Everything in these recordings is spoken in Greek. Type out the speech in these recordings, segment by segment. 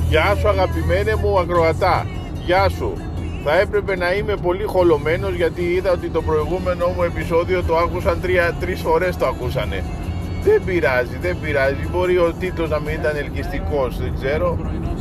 Γεια σου αγαπημένε μου ακροατά. Γεια σου. Θα έπρεπε να είμαι πολύ χολωμένος, γιατί είδα ότι το προηγούμενο μου επεισόδιο το άκουσαν τρεις φορές το ακούσανε. Δεν πειράζει. Μπορεί ο τίτλος να μην ήταν ελκυστικός, δεν ξέρω.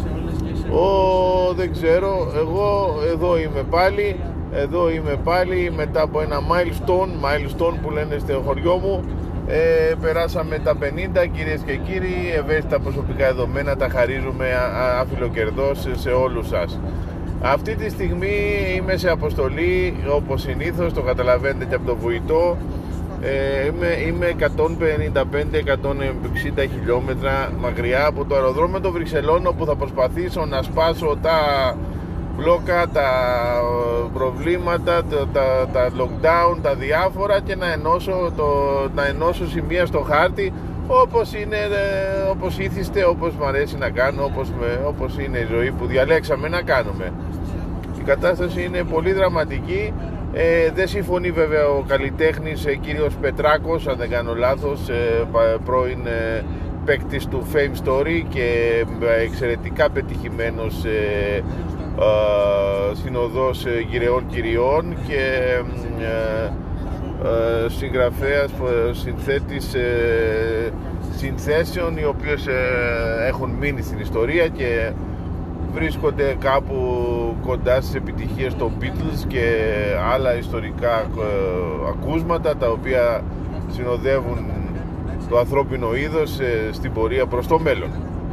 Δεν ξέρω. Εγώ εδώ είμαι πάλι μετά από ένα milestone που λένε στο χωριό μου. Περάσαμε τα 50, κυρίες και κύριοι. Ευαίσθητα προσωπικά δεδομένα τα χαρίζουμε αφιλοκερδώς σε όλους σας. Αυτή τη στιγμή είμαι σε αποστολή, όπως συνήθως, το καταλαβαίνετε και από το βουητό. Είμαι 155-160 χιλιόμετρα μακριά από το αεροδρόμιο των Βρυξελών, όπου θα προσπαθήσω να σπάσω τα μπλόκα, τα προβλήματα, τα lockdown, τα διάφορα, και να ενώσω σημεία στο χάρτη, όπως ήθιστε, όπως μου αρέσει να κάνω, όπως είναι η ζωή που διαλέξαμε να κάνουμε. Η κατάσταση είναι πολύ δραματική. Δεν συμφωνεί βέβαια ο καλλιτέχνης κύριος Πετράκος, αν δεν κάνω λάθος, πρώην παίκτης του Fame Story και εξαιρετικά πετυχημένος συνοδός γυρεών κυριών και συγγραφέας, συνθέτης συνθέσεων, οι οποίες έχουν μείνει στην ιστορία και βρίσκονται κάπου κοντά στις επιτυχίες των Beatles και άλλα ιστορικά ακούσματα, τα οποία συνοδεύουν το ανθρώπινο είδος στην πορεία προς το μέλλον.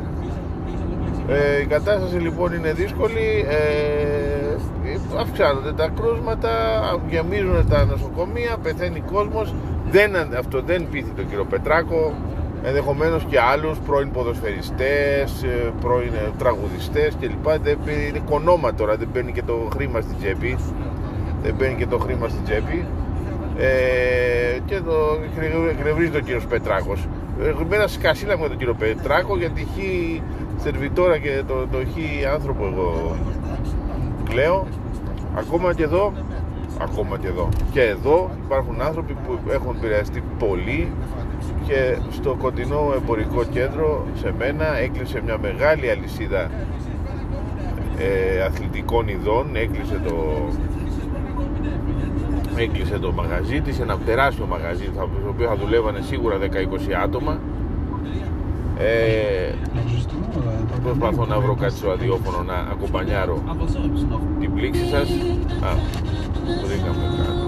Η κατάσταση λοιπόν είναι δύσκολη. Αυξάνονται τα κρούσματα, γεμίζουν τα νοσοκομεία, πεθαίνει κόσμος. Αυτό δεν πείθει τον κύριο Πετράκο, ενδεχομένως και άλλους πρώην ποδοσφαιριστές, πρώην τραγουδιστές κλπ. Είναι κονόμα τώρα, δεν μπαίνει και το χρήμα στην τσέπη. Και εκνευρίζει τον κύριο Πετράκος. Μένα σκασίλα με τον κύριο Πετράκο, γιατί χει σερβιτόρα και το χει άνθρωπο εγώ κλαίω. Ακόμα και εδώ. Και εδώ υπάρχουν άνθρωποι που έχουν επηρεαστεί πολύ, και στο κοντινό εμπορικό κέντρο σε μένα έκλεισε μια μεγάλη αλυσίδα αθλητικών ειδών. Έκλεισε το μαγαζί της, ένα τεράστιο μαγαζί στο οποίο θα δουλεύανε σίγουρα 10-20 άτομα. Προσπαθώ να βρω κάτι στο ραδιόφωνο να ακομπανιάρω την πλήξη σας. Βρήκαμε κάτι.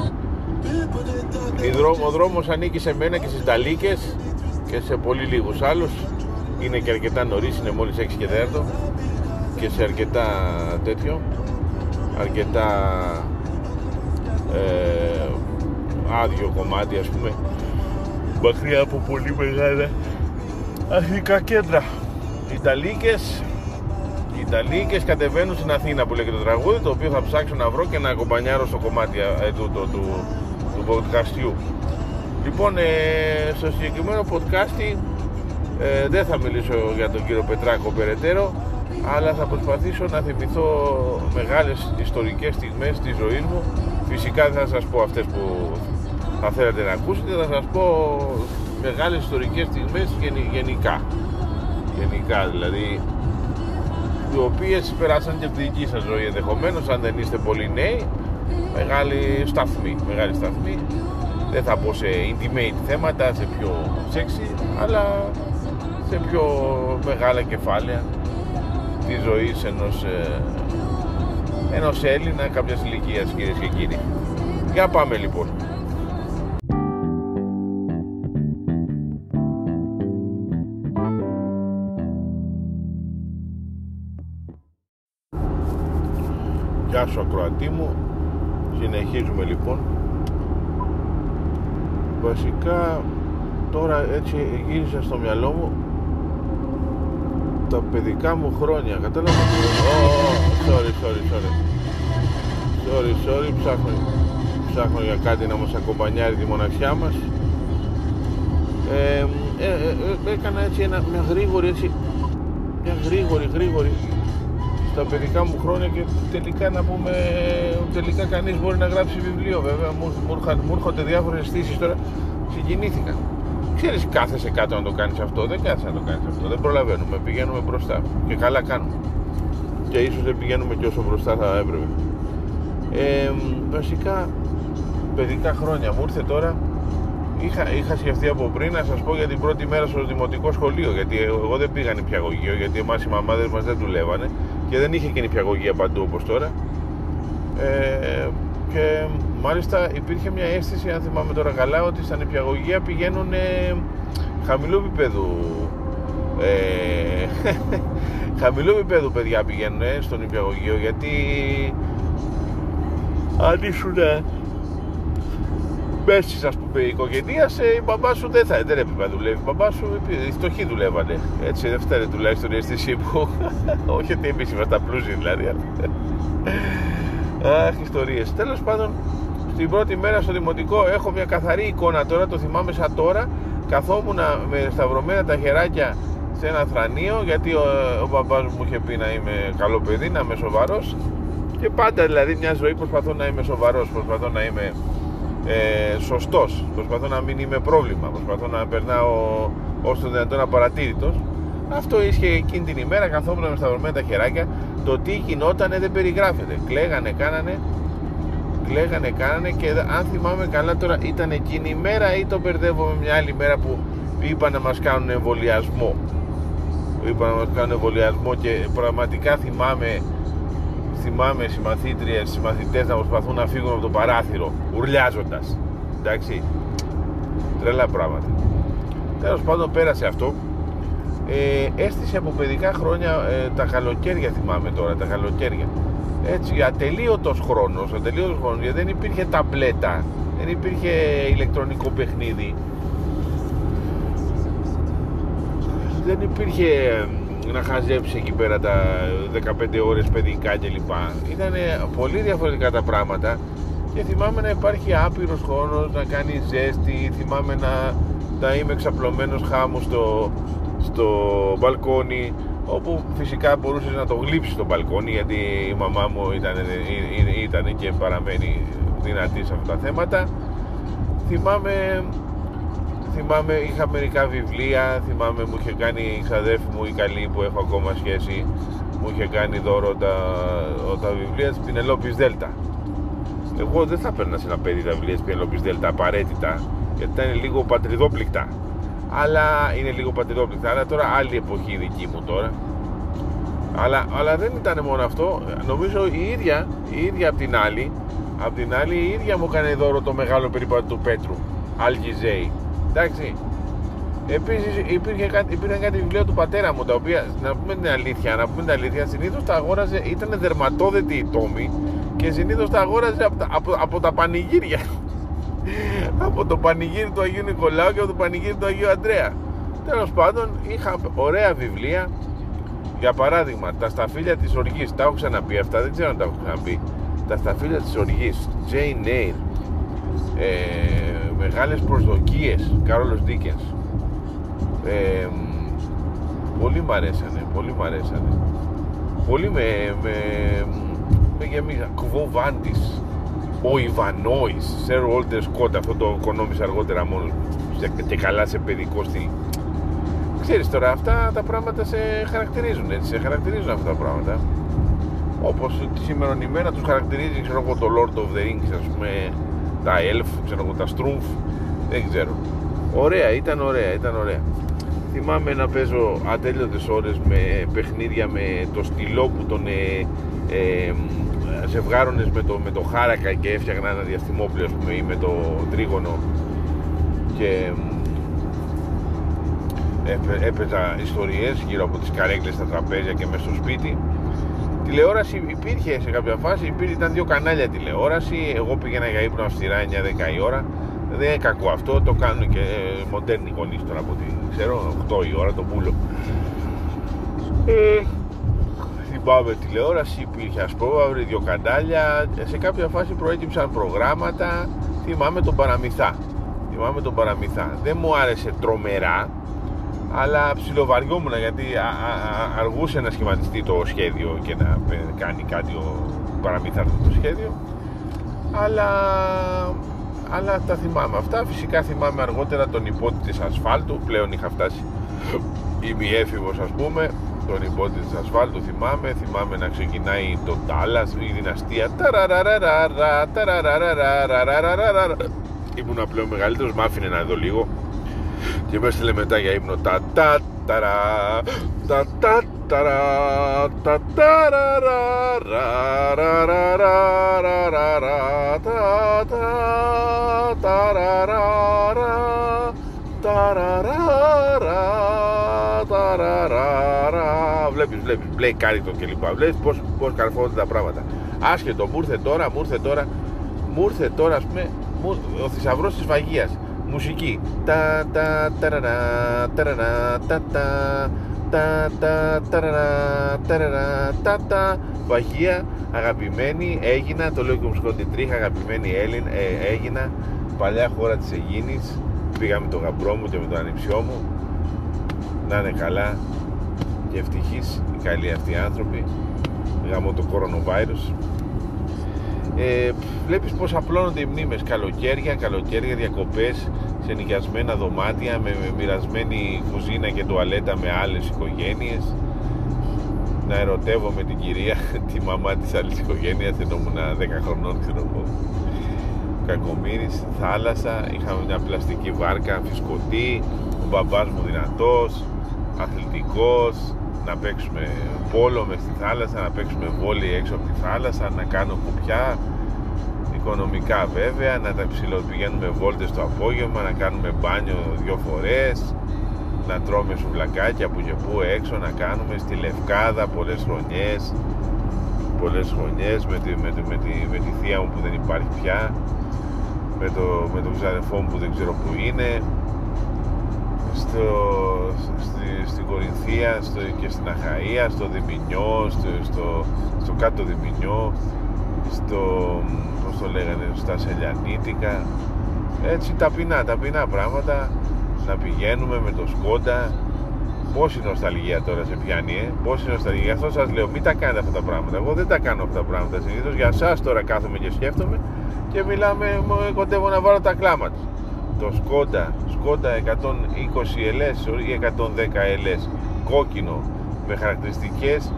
Ο δρόμος ανήκει σε μένα και στις Νταλίκες και σε πολύ λίγους άλλους. Είναι και αρκετά νωρίς, είναι μόλις 6 και 4 και σε αρκετά άδειο κομμάτι, ας πούμε, μακριά από πολύ μεγάλα αστικά κέντρα. Οι Νταλίκες κατεβαίνουν στην Αθήνα, που λέγεται το τραγούδι, το οποίο θα ψάξω να βρω και να ακομπανιάρω στο κομμάτι του podcastιού. Λοιπόν, στο συγκεκριμένο podcast δεν θα μιλήσω για τον κύριο Πετράκο περαιτέρω, αλλά θα προσπαθήσω να θυμηθώ μεγάλες ιστορικές στιγμές της ζωής μου. Φυσικά δεν θα σας πω αυτές που θα θέλατε να ακούσετε, θα σας πω μεγάλες ιστορικές στιγμές γενικά δηλαδή, οι οποίες περάσαν και από τη δική σας ζωή ενδεχομένως, αν δεν είστε πολύ νέοι. Μεγάλη σταθμή. Δεν θα πω σε intimate θέματα, σε πιο sexy, αλλά σε πιο μεγάλα κεφάλαια της ζωής ενός Έλληνα κάποιας ηλικίας, κυρίες και κύριοι. Για πάμε λοιπόν. Γεια σου ακροατή μου. Συνεχίζουμε λοιπόν. Βασικά τώρα έτσι γύρισα στο μυαλό μου τα παιδικά μου χρόνια. Κατάλαβα. Sorry. Ψάχνω για κάτι να μας ακομπανιάρει τη μοναξιά μας. Έκανα έτσι μια γρήγορη στα παιδικά μου χρόνια, και τελικά κανείς μπορεί να γράψει βιβλίο. Βέβαια μου έρχονται διάφορες αισθήσεις τώρα. Συγκινήθηκα Ξέρεις, κάθεσαι κάτω να το κάνεις αυτό, δεν κάθεσαι να το κάνεις αυτό, δεν προλαβαίνουμε, πηγαίνουμε μπροστά και καλά κάνουμε. Και ίσως δεν πηγαίνουμε και όσο μπροστά θα έπρεπε. Βασικά, παιδικά χρόνια μου ήρθε τώρα. Είχα σκεφτεί από πριν να σας πω για την πρώτη μέρα στο δημοτικό σχολείο, γιατί εγώ δεν πήγα νηπιαγωγείο, γιατί εμάς οι μαμάδες μας δεν δουλεύανε και δεν είχε και νηπιαγωγεία παντού όπως τώρα. Και μάλιστα υπήρχε μια αίσθηση, αν θυμάμαι τώρα καλά, ότι στα νηπιαγωγεία πηγαίνουν χαμηλού επίπεδου χαμηλού επίπεδου παιδιά πηγαίνουν στο νηπιαγωγείο, γιατί αν ήσουν μέσης, ας πούμε, οικογενείας, η μπαμπά σου δεν έπρεπε να δουλεύει. Η μπαμπά σου, οι φτωχοί δουλεύανε. Έτσι, δεν φταίει τουλάχιστον η αίσθησή μου. Όχι ότι εμείς είμαστε πλούσιοι δηλαδή. Αχ, ιστορίες. Τέλος πάντων, στην πρώτη μέρα στο δημοτικό έχω μια καθαρή εικόνα τώρα, το θυμάμαι σαν τώρα. Καθόμουν με σταυρωμένα τα χεράκια σε ένα θρανείο, γιατί ο μπαμπάς μου είχε πει να είμαι καλό παιδί, να είμαι σοβαρός. Και πάντα δηλαδή μια ζωή προσπαθώ να είμαι σοβαρός, προσπαθώ να είμαι σωστός, προσπαθώ να μην είμαι πρόβλημα, προσπαθώ να περνάω όσο το δυνατόν απαρατήρητος. Αυτό ίσχυε εκείνη την ημέρα, καθόμουν με σταυρωμένα τα χεράκια. Το τι γινότανε δεν περιγράφεται. Κλαίγανε, κάνανε και αν θυμάμαι καλά τώρα, ήταν εκείνη η μέρα ή το μπερδεύω με μια άλλη μέρα που είπαν να μας κάνουν εμβολιασμό. Και πραγματικά θυμάμαι συμμαθητές να προσπαθούν να φύγουν από το παράθυρο ουρλιάζοντας. Εντάξει, τρελά πράγματα. Τέλος πάντων, πέρασε αυτό. Έστησε από παιδικά χρόνια τα καλοκαίρια, θυμάμαι τώρα, τα καλοκαίρια. Έτσι, ατελείωτος χρόνος, γιατί δεν υπήρχε ταμπλέτα, δεν υπήρχε ηλεκτρονικό παιχνίδι, δεν υπήρχε να χαζέψει εκεί πέρα τα 15 ώρες παιδικά κλπ. Ήταν πολύ διαφορετικά τα πράγματα και θυμάμαι να υπάρχει άπειρος χρόνος, να κάνει ζέστη, θυμάμαι να είμαι εξαπλωμένος χάμου στο μπαλκόνι, όπου φυσικά μπορούσες να το γλύψεις στο μπαλκόνι, γιατί η μαμά μου ήταν και παραμένει δυνατή σε αυτά τα θέματα. Θυμάμαι είχα μερικά βιβλία, θυμάμαι μου είχε κάνει η ξαδέρφη μου η καλή που έχω ακόμα σχέση, μου είχε κάνει δώρο τα βιβλία της Πινελόπης Δέλτα. Εγώ δεν θα παίρνα σε ένα παιδί τα βιβλία της Πινελόπης Δέλτα απαραίτητα, γιατί ήταν λίγο πατριδόπληκτα. Αλλά τώρα άλλη εποχή δική μου τώρα. Αλλά δεν ήταν μόνο αυτό. Νομίζω η ίδια απ' την άλλη η ίδια μου έκανε δώρο το μεγάλο περίπατο του Πέτρου, Αλγιζέη. Εντάξει. Επίσης υπήρχαν κάτι βιβλία του πατέρα μου, τα οποία, να πούμε την αλήθεια, συνήθως τα αγόραζε, ήταν δερματόδετη η τόμη και συνήθως τα αγόραζε από τα πανηγύρια. Από το πανηγύρι του Αγίου Νικολάου και από το πανηγύρι του Αγίου Αντρέα. Τέλος πάντων, είχα ωραία βιβλία. Για παράδειγμα, τα σταφύλια της οργής. Τα έχω ξαναπεί αυτά, δεν ξέρω αν τα έχω ξαναπεί. Τα σταφύλια της οργής, Jane Eyre, Μεγάλες προσδοκίες, Κάρολος Ντίκενς. Πολύ μ' αρέσανε. Πολύ με γεμίζαν. Κουβό Βάντης, ο Ιβανόης, Σερ Όλτερ Σκότ, αυτό το οικονόμησα αργότερα μόνο και καλά σε παιδικό στυλ. Ξέρεις τώρα, αυτά τα πράγματα σε χαρακτηρίζουν, έτσι, σε χαρακτηρίζουν αυτά τα πράγματα. Όπως τη σήμερα ημέρα τους χαρακτηρίζει, ξέρω εγώ, το Lord of the Rings, ας πούμε, τα Elf, ξέρω εγώ, τα Strumpf, δεν ξέρω. Ήταν ωραία. Θυμάμαι να παίζω ατέλειωτες ώρες με παιχνίδια με το στυλό που τον ζευγάρωνες με το χάρακα και έφτιαγνα ένα διαστημόπλαιο, ας πούμε, ή με το τρίγωνο, και έπαιζα ιστορίες γύρω από τις καρέκλες στα τραπέζια και μέσα στο σπίτι. Τηλεόραση υπήρχε σε κάποια φάση, ήταν 2 κανάλια τηλεόραση. Εγώ πήγαινα για ύπνο αυστηρά 9-10 η ώρα. Δεν είναι κακό αυτό, το κάνουν και μοντέρνοι γονείς τώρα από ό,τι ξέρω, 8 η ώρα το πουλο. Θυμάμαι τηλεόραση, υπήρχε ασπρόμαυρη, 2 κανάλια. Σε κάποια φάση προέκυψαν προγράμματα. Θυμάμαι τον Παραμυθά. Δεν μου άρεσε τρομερά, αλλά ψιλοβαριόμουν, γιατί αργούσε να σχηματιστεί το σχέδιο και να κάνει κάτι ο Παραμυθάς το σχέδιο. Αλλά αλλά τα θυμάμαι αυτά. Φυσικά θυμάμαι αργότερα τον υπότη της ασφάλτου, πλέον είχα φτάσει ημιέφηβος ας πούμε. Τον υπότη της ασφάλτου θυμάμαι να ξεκινάει το Dallas, η δυναστεία. Ήμουν πλέον μεγαλύτερος, μ' άφηνε να δω λίγο και με έστειλε μετά για ύπνο. Βλέπεις Blake Carrington και λοιπά. Βλέπεις πως καρφώνται τα πράγματα. Άσχετο, μου ήρθε τώρα ας πούμε ο θησαυρός της Βαγίας. Μουσική. Βαγία, αγαπημένη, έγινα, το λέω και μουσικό τριχ, αγαπημένη έγινα, παλιά χώρα της Αιγίνης. Πήγα με τον γαμπρό μου και με τον ανιψιό μου. Να είναι καλά και ευτυχείς οι καλοί αυτοί οι άνθρωποι. Γαμώ το κορονοβάιρους. Βλέπεις πως απλώνονται οι μνήμες. Καλοκαίρια, διακοπές σε νοικιασμένα δωμάτια με μοιρασμένη κουζίνα και τουαλέτα με άλλες οικογένειες. Να ερωτεύομαι την κυρία, τη μαμά της άλλης οικογένειας, ενώ ήμουν 10 χρονών, ξέρω εγώ. Κακομοίρης, θάλασσα, είχαμε μια πλαστική βάρκα φυσκωτή, ο μπαμπάς μου δυνατός, αθλητικός, να παίξουμε πόλο μες στη θάλασσα, να παίξουμε βόλεϊ έξω από τη θάλασσα, να κάνω κουπιά, οικονομικά βέβαια, να τα πηγαίνουμε βόλτες το απόγευμα, να κάνουμε μπάνιο 2 φορές, να τρώμε σουβλακάκια που και που έξω, να κάνουμε στη Λευκάδα πολλές χρονιές με τη θεία μου που δεν υπάρχει πια, με τον ξαδερφό μου που δεν ξέρω που είναι, στην Κορινθία και στην Αχαΐα, στο Διμηνιό, στο κάτω Διμηνιό, πώς το λέγανε, στα Σελιανίτικα, έτσι ταπεινά πράγματα, να πηγαίνουμε με το Σκόντα. Πόση νοσταλγία τώρα σε πιάνει, πόση νοσταλγία. Γι' αυτό σας λέω, μην τα κάνετε αυτά τα πράγματα. Εγώ δεν τα κάνω αυτά τα πράγματα συνήθως. Για σας τώρα κάθομαι και σκέφτομαι και μιλάμε, κοντεύω να βάλω τα κλάματα. Το Σκόντα 120 LS ή 110 LS κόκκινο με χαρακτηριστικές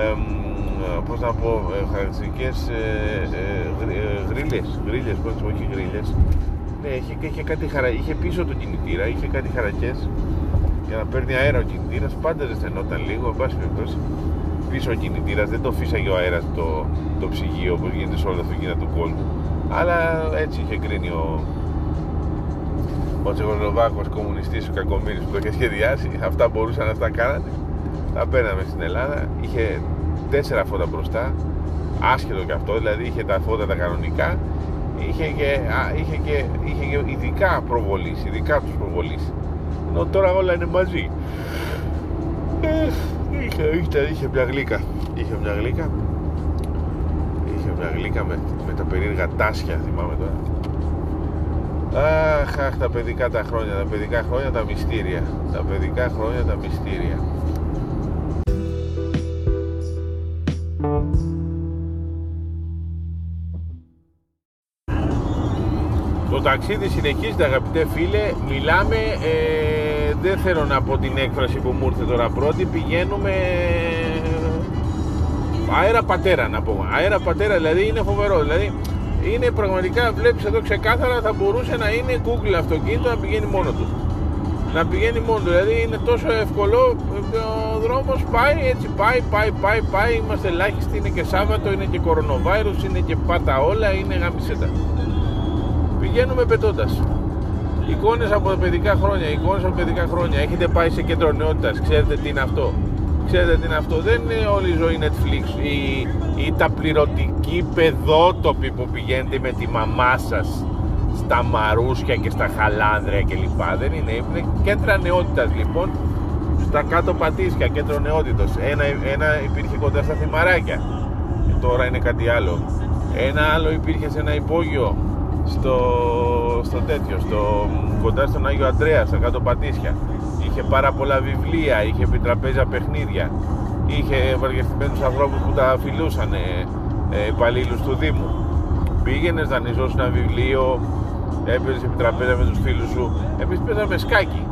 χαρακτηριστικές γρίλες, όχι γρίλες. Ναι, είχε πίσω το κινητήρα, είχε κάτι χαρακές για να παίρνει αέρα ο κινητήρας. Πάντα ζεσθενόταν λίγο, εν πάση περιπτώσει. Πίσω ο κινητήρας, δεν το φύσαγε ο αέρας το ψυγείο όπως γίνεται σε όλα τα αυτοκίνητα του κόσμου. Αλλά έτσι είχε κρίνει ο Τσεχοσλοβάκος κομμουνιστής, ο Κακομοίρης που το είχε σχεδιάσει. Αυτά μπορούσαν, αυτά κάνανε. Τα παίρναμε στην Ελλάδα. Είχε 4 φώτα μπροστά, άσχετο και αυτό, δηλαδή είχε τα φώτα τα κανονικά. Είχε και ειδικά τους προβολήσει. Ενώ τώρα όλα είναι μαζί. Είχε μια γλύκα με τα περίεργα τάσια, θυμάμαι τώρα. Αχ, τα παιδικά χρόνια, τα μυστήρια. Το ταξίδι συνεχίζεται, αγαπητέ φίλε. Μιλάμε, δεν θέλω να πω την έκφραση που μου ήρθε τώρα πρώτη. Πηγαίνουμε αέρα πατέρα, να πω. Αέρα πατέρα, δηλαδή είναι φοβερό. Δηλαδή είναι πραγματικά, βλέπεις εδώ ξεκάθαρα, θα μπορούσε να είναι Google αυτοκίνητο να πηγαίνει μόνο του. Δηλαδή είναι τόσο εύκολο. Ο δρόμος πάει έτσι, πάει. Είμαστε ελάχιστοι, είναι και Σάββατο, είναι και κορονοβάιρους, είναι και πάτα όλα, είναι γαμισέτα. Πηγαίνουμε πετώντας. Εικόνες από τα παιδικά χρόνια. Έχετε πάει σε κέντρο νεότητας, ξέρετε τι είναι αυτό. Δεν είναι όλη η ζωή Netflix ή τα πληρωτικοί παιδότοποι που πηγαίνετε με τη μαμά σας στα Μαρούσια και στα Χαλάνδρια κλπ. Δεν είναι κέντρα νεότητας λοιπόν. Στα κάτω Πατήσια, κέντρο νεότητος. Ένα υπήρχε κοντά στα Θυμαράκια. Τώρα είναι κάτι άλλο. Ένα άλλο υπήρχε σε ένα υπόγειο κοντά στον Άγιο Ανδρέα, στα κάτω Πατήσια. Είχε πάρα πολλά βιβλία, είχε επιτραπέζια παιχνίδια, είχε ευαργευτημένους ανθρώπους που τα φιλούσαν, υπαλλήλους του Δήμου. Πήγαινες, δανειζόσουν ένα βιβλίο, έπαιζες επί τραπέζα με τους φίλους σου. Εμείς παίζαμε σκάκι.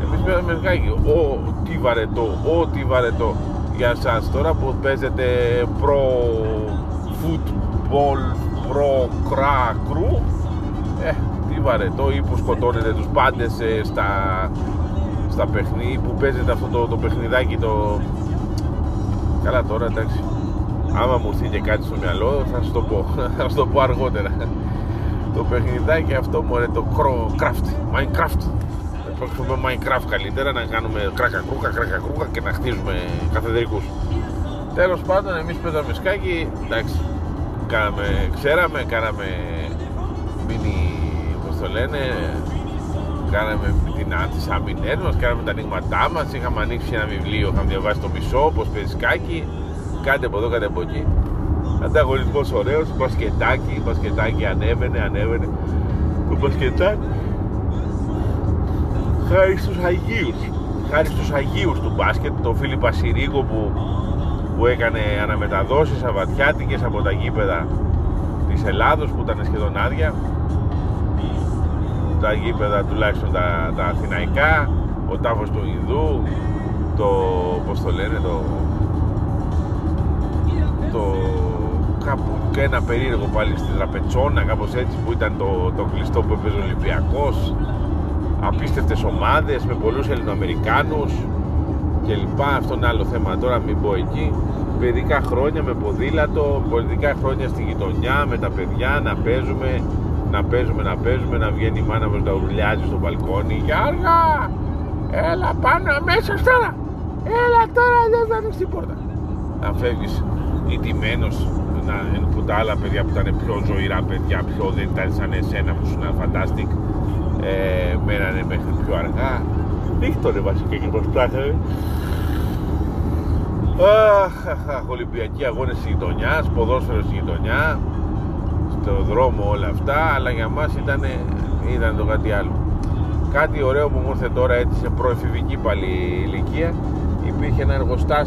Τι βαρετό για σας τώρα που παίζετε προ φουτμπολ, προ κρου, τι βαρετό, ή που σκοτώνετε τους πάντες στα παιχνίδι, που παίζετε αυτό το παιχνιδάκι καλά τώρα, εντάξει, άμα μου έρθει και κάτι στο μυαλό θα σας το πω, θα σας το πω αργότερα. Το παιχνιδάκι αυτό μωρέ, το Minecraft. Παίξουμε Minecraft καλύτερα, να κάνουμε κρακακρούκα και να χτίζουμε καθεδρικούς. Τέλος πάντων, εμείς παίζαμε σκάκι, εντάξει, κάναμε μίνι, πώς το λένε, κάναμε τις αμυνές μας, κάναμε τα ανοίγματά μας, είχαμε ανοίξει ένα βιβλίο, είχαμε διαβάσει το μισό, πώς παίζει σκάκι, κάτι από εδώ, κάτι από εκεί. Ανταγωνισμός ωραίος, μπασκετάκι ανέβαινε, το μπασκετάκι. Χάρη στους Αγίους του μπάσκετ, τον Φίλιπ Ασυρίκο που έκανε αναμεταδόσεις σαββατιάτικες από τα γήπεδα της Ελλάδος που ήταν σχεδόν άδεια, τα γήπεδα τουλάχιστον τα αθηναϊκά, ο τάφος του Ινδού, πώς το λένε, κάπου και ένα περίεργο πάλι στη Τραπετσόνα, κάπως έτσι, που ήταν το κλειστό που έπαιζε ο Ολυμπιακός. Απίστευτες ομάδες με πολλούς Ελληνοαμερικάνους και λοιπά. Αυτό είναι άλλο θέμα, τώρα μην πω εκεί. Παιδικά χρόνια με ποδήλατο, παιδικά χρόνια στη γειτονιά με τα παιδιά, να βγαίνει η μάνα μας να ουρλιάζει στο μπαλκόνι. Γιώργο, έλα πάνω αμέσως τώρα, έλα τώρα, δεν θα ανοίξει την πόρτα. Να φεύγεις ηττημένος, που τα άλλα παιδιά που ήταν πιο ζωηρά παιδιά, πιο δεν ήταν σαν εσένα που ήσουν φαντάστικ, μένανε μέχρι πιο αργά. Νύχτωνε βασικά και προσπράχανε. Ολυμπιακοί αγώνες της γειτονιάς, ποδόσφαιρο στη γειτονιά, στο δρόμο, όλα αυτά, αλλά για μας ήταν το κάτι άλλο. Κάτι ωραίο που μου ήρθε τώρα, έτσι σε προεφηβική πάλι ηλικία, υπήρχε ένα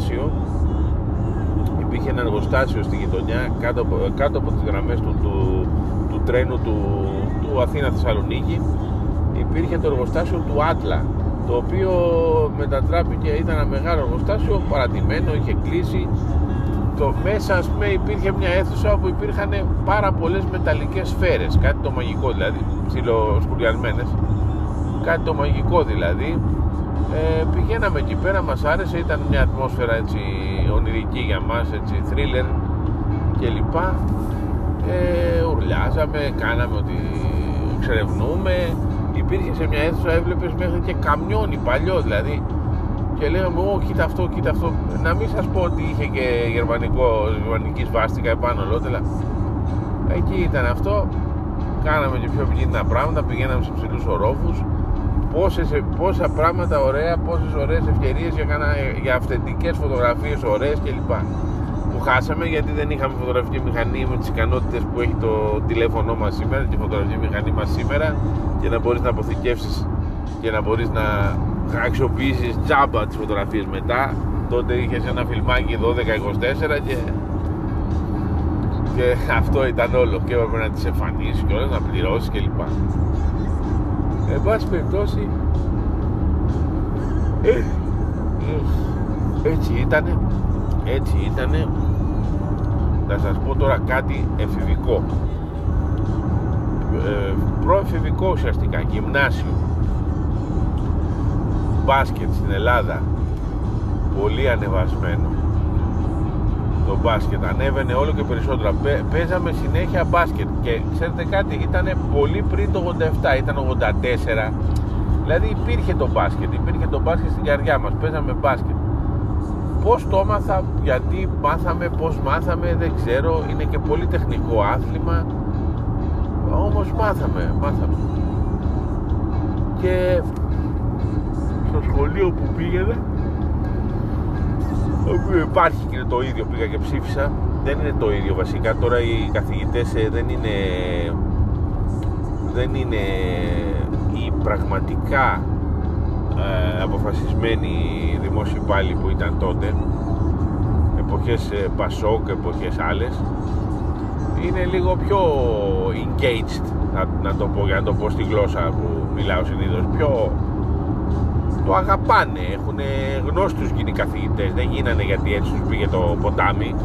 εργοστάσιο στη γειτονιά κάτω από τις γραμμές του τρένου του Αθήνα-Θεσσαλονίκη. Υπήρχε το εργοστάσιο του Άτλα, το οποίο μετατράπηκε, ήταν ένα μεγάλο εργοστάσιο, παρατημένο, είχε κλείσει. Μέσα, ας πούμε, υπήρχε μια αίθουσα όπου υπήρχαν πάρα πολλές μεταλλικές σφαίρες, κάτι το μαγικό δηλαδή, ψιλοσκουριασμένες, κάτι το μαγικό δηλαδή. Πηγαίναμε εκεί πέρα, μας άρεσε, ήταν μια ατμόσφαιρα έτσι ονειρική για μας, έτσι thriller και λοιπά. Ουρλιάζαμε, κάναμε ότι εξερευνούμε. Υπήρχε σε μια αίθουσα, έβλεπες μέχρι και καμιόνι παλιό δηλαδή, και λέγαμε κοίτα αυτό, να μην σας πω ότι είχε και γερμανική σβάστηκα επάνω ολότελα. Εκεί ήταν αυτό. Κάναμε και πιο επικίνδυνα πράγματα, πηγαίναμε σε ψηλούς ορόφους, πόσα πράγματα ωραία, πόσες ωραίες ευκαιρίες για αυθεντικές φωτογραφίες ωραίες κλπ. Που χάσαμε γιατί δεν είχαμε φωτογραφική μηχανή με τις ικανότητες που έχει το τηλέφωνο μας σήμερα, τη φωτογραφική μηχανή μας σήμερα, και να μπορείς να αποθηκεύσεις και να μπορείς να αξιοποιήσεις τζάμπα τις φωτογραφίες μετά. Τότε είχες ένα φιλμάκι 12-24 και αυτό ήταν όλο, και έπρεπε να τις εμφανίσεις και όλα, να πληρώσεις κλπ. Εν πάση περιπτώσει, έτσι ήτανε. Θα σας πω τώρα κάτι εφηβικό, προεφηβικό ουσιαστικά, γυμνάσιο. Μπάσκετ στην Ελλάδα, πολύ ανεβασμένο. Το μπάσκετ ανέβαινε όλο και περισσότερο. Παίζαμε συνέχεια μπάσκετ, και ξέρετε κάτι, ήταν πολύ πριν το 87, ήταν 84. Δηλαδή υπήρχε το μπάσκετ στην καρδιά μας, παίζαμε μπάσκετ. Πώς το έμαθα, γιατί μάθαμε, πώς μάθαμε, δεν ξέρω. Είναι και πολύ τεχνικό άθλημα, όμως μάθαμε. Και στο σχολείο που πήγαινε, όπου υπάρχει και είναι το ίδιο, πήγα και ψήφισα. Δεν είναι το ίδιο βασικά. Τώρα οι καθηγητές δεν είναι οι πραγματικά αποφασισμένοι δημόσιοι υπάλληλοι που ήταν τότε, εποχές Πασόκ, εποχές άλλες. είναι λίγο πιο engaged, να το πω, για να το πω στη γλώσσα που μιλάω συνήθως. Πιο το αγαπάνε, έχουν γνώστους γίνει καθηγητές, δεν γίνανε γιατί έτσι τους πήγε το ποτάμι,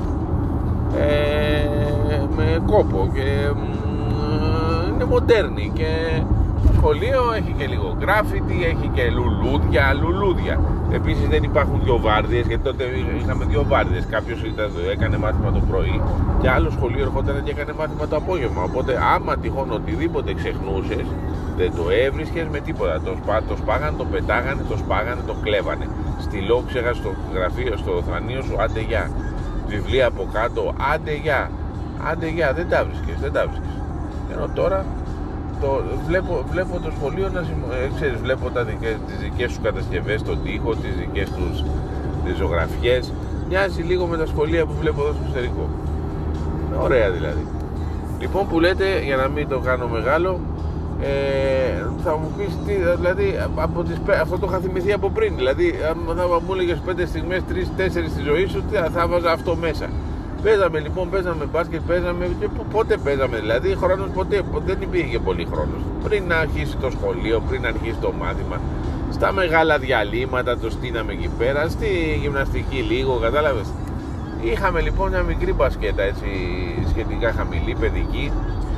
με κόπο, και είναι μοντέρνοι, και το σχολείο έχει και λίγο γκράφιτι, έχει και λουλούδια. Επίσης δεν υπάρχουν δύο βάρδιες, γιατί τότε είχαμε δύο βάρδιες. Κάποιος έκανε μάθημα το πρωί και άλλο σχολείο ερχόταν και έκανε μάθημα το απόγευμα. Οπότε άμα τυχόν οτιδήποτε ξεχνούσες, δεν το έβρισκες με τίποτα. Το σπάγανε, το πετάγανε, το σπάγανε, το κλέβανε. Στυλό ξέχασε στο γραφείο, στο θρανείο σου, άντε γεια. Βιβλία από κάτω, άντε γεια, δεν τα βρίσκες. Ενώ τώρα βλέπω το σχολείο ξέρεις, βλέπω τις δικές σου κατασκευές, τον τοίχο, τις δικές τους τις ζωγραφιές. Μοιάζει λίγο με τα σχολεία που βλέπω εδώ στο εξωτερικό. Ωραία δηλαδή. Λοιπόν, που λέτε, για να μην το κάνω μεγάλο, θα μου πεις τι, δηλαδή αυτό το είχα θυμηθεί από πριν. Δηλαδή θα μου έλεγες 5 στιγμές, 3-4 στη ζωή σου, θα βάζα αυτό μέσα. Παίζαμε μπάσκετ, και πότε παίζαμε, δηλαδή χρόνος ποτέ, δεν υπήρχε πολύ χρόνος. Πριν να αρχίσει το σχολείο, πριν να αρχίσει το μάθημα, στα μεγάλα διαλύματα το στείναμε εκεί πέρα, στη γυμναστική λίγο, κατάλαβες. Είχαμε λοιπόν μια μικρή μπασκέτα, έτσι σχετικά χαμηλή, παιδική,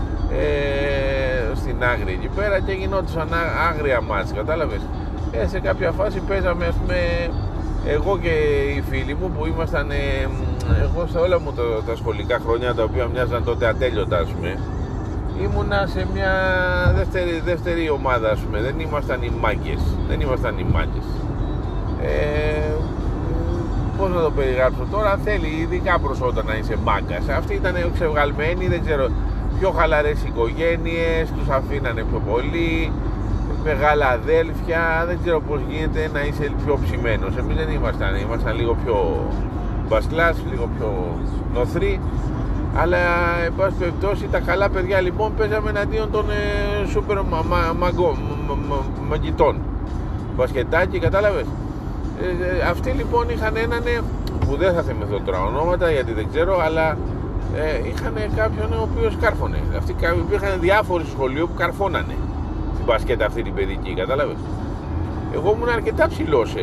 στην Άγρια εκεί πέρα, και γινόντουσαν άγρια μάτς, κατάλαβες. Σε κάποια φάση παίζαμε, ας πούμε, εγώ και οι φίλοι μου που ήμασταν, εγώ σε όλα μου τα σχολικά χρόνια, τα οποία μοιάζαν τότε ατέλειωτα, ας πούμε, ήμουνα σε μια δεύτερη ομάδα, ας πούμε. Δεν ήμασταν οι μάγκες. Πώς να το περιγράψω τώρα, θέλει ειδικά προσόντα να είσαι μάγκας. Αυτοί ήταν ξεβγαλμένοι, δεν ξέρω, πιο χαλαρές οικογένειες, τους αφήνανε πιο πολύ, μεγάλα αδέλφια, δεν ξέρω πώς γίνεται να είσαι πιο ψημένος. Εμείς δεν ήμασταν λίγο πιο μπασκλάς, λίγο πιο νοθροί, αλλά εν πάση περιπτώσει τα καλά παιδιά λοιπόν παίζαμε εναντίον των σούπερ μαγκητών. Μπασκετάκι, κατάλαβες. Αυτοί λοιπόν είχαν έναν, που δεν θα θυμηθώ τώρα ονόματα γιατί δεν ξέρω, αλλά είχαν κάποιον ο οποίος κάρφωνε. Αυτοί υπήρχαν διάφοροι στο σχολείο που καρφώνανε την μπασκέτα αυτή την παιδική, κατάλαβες. Εγώ ήμουν αρκετά ψηλός,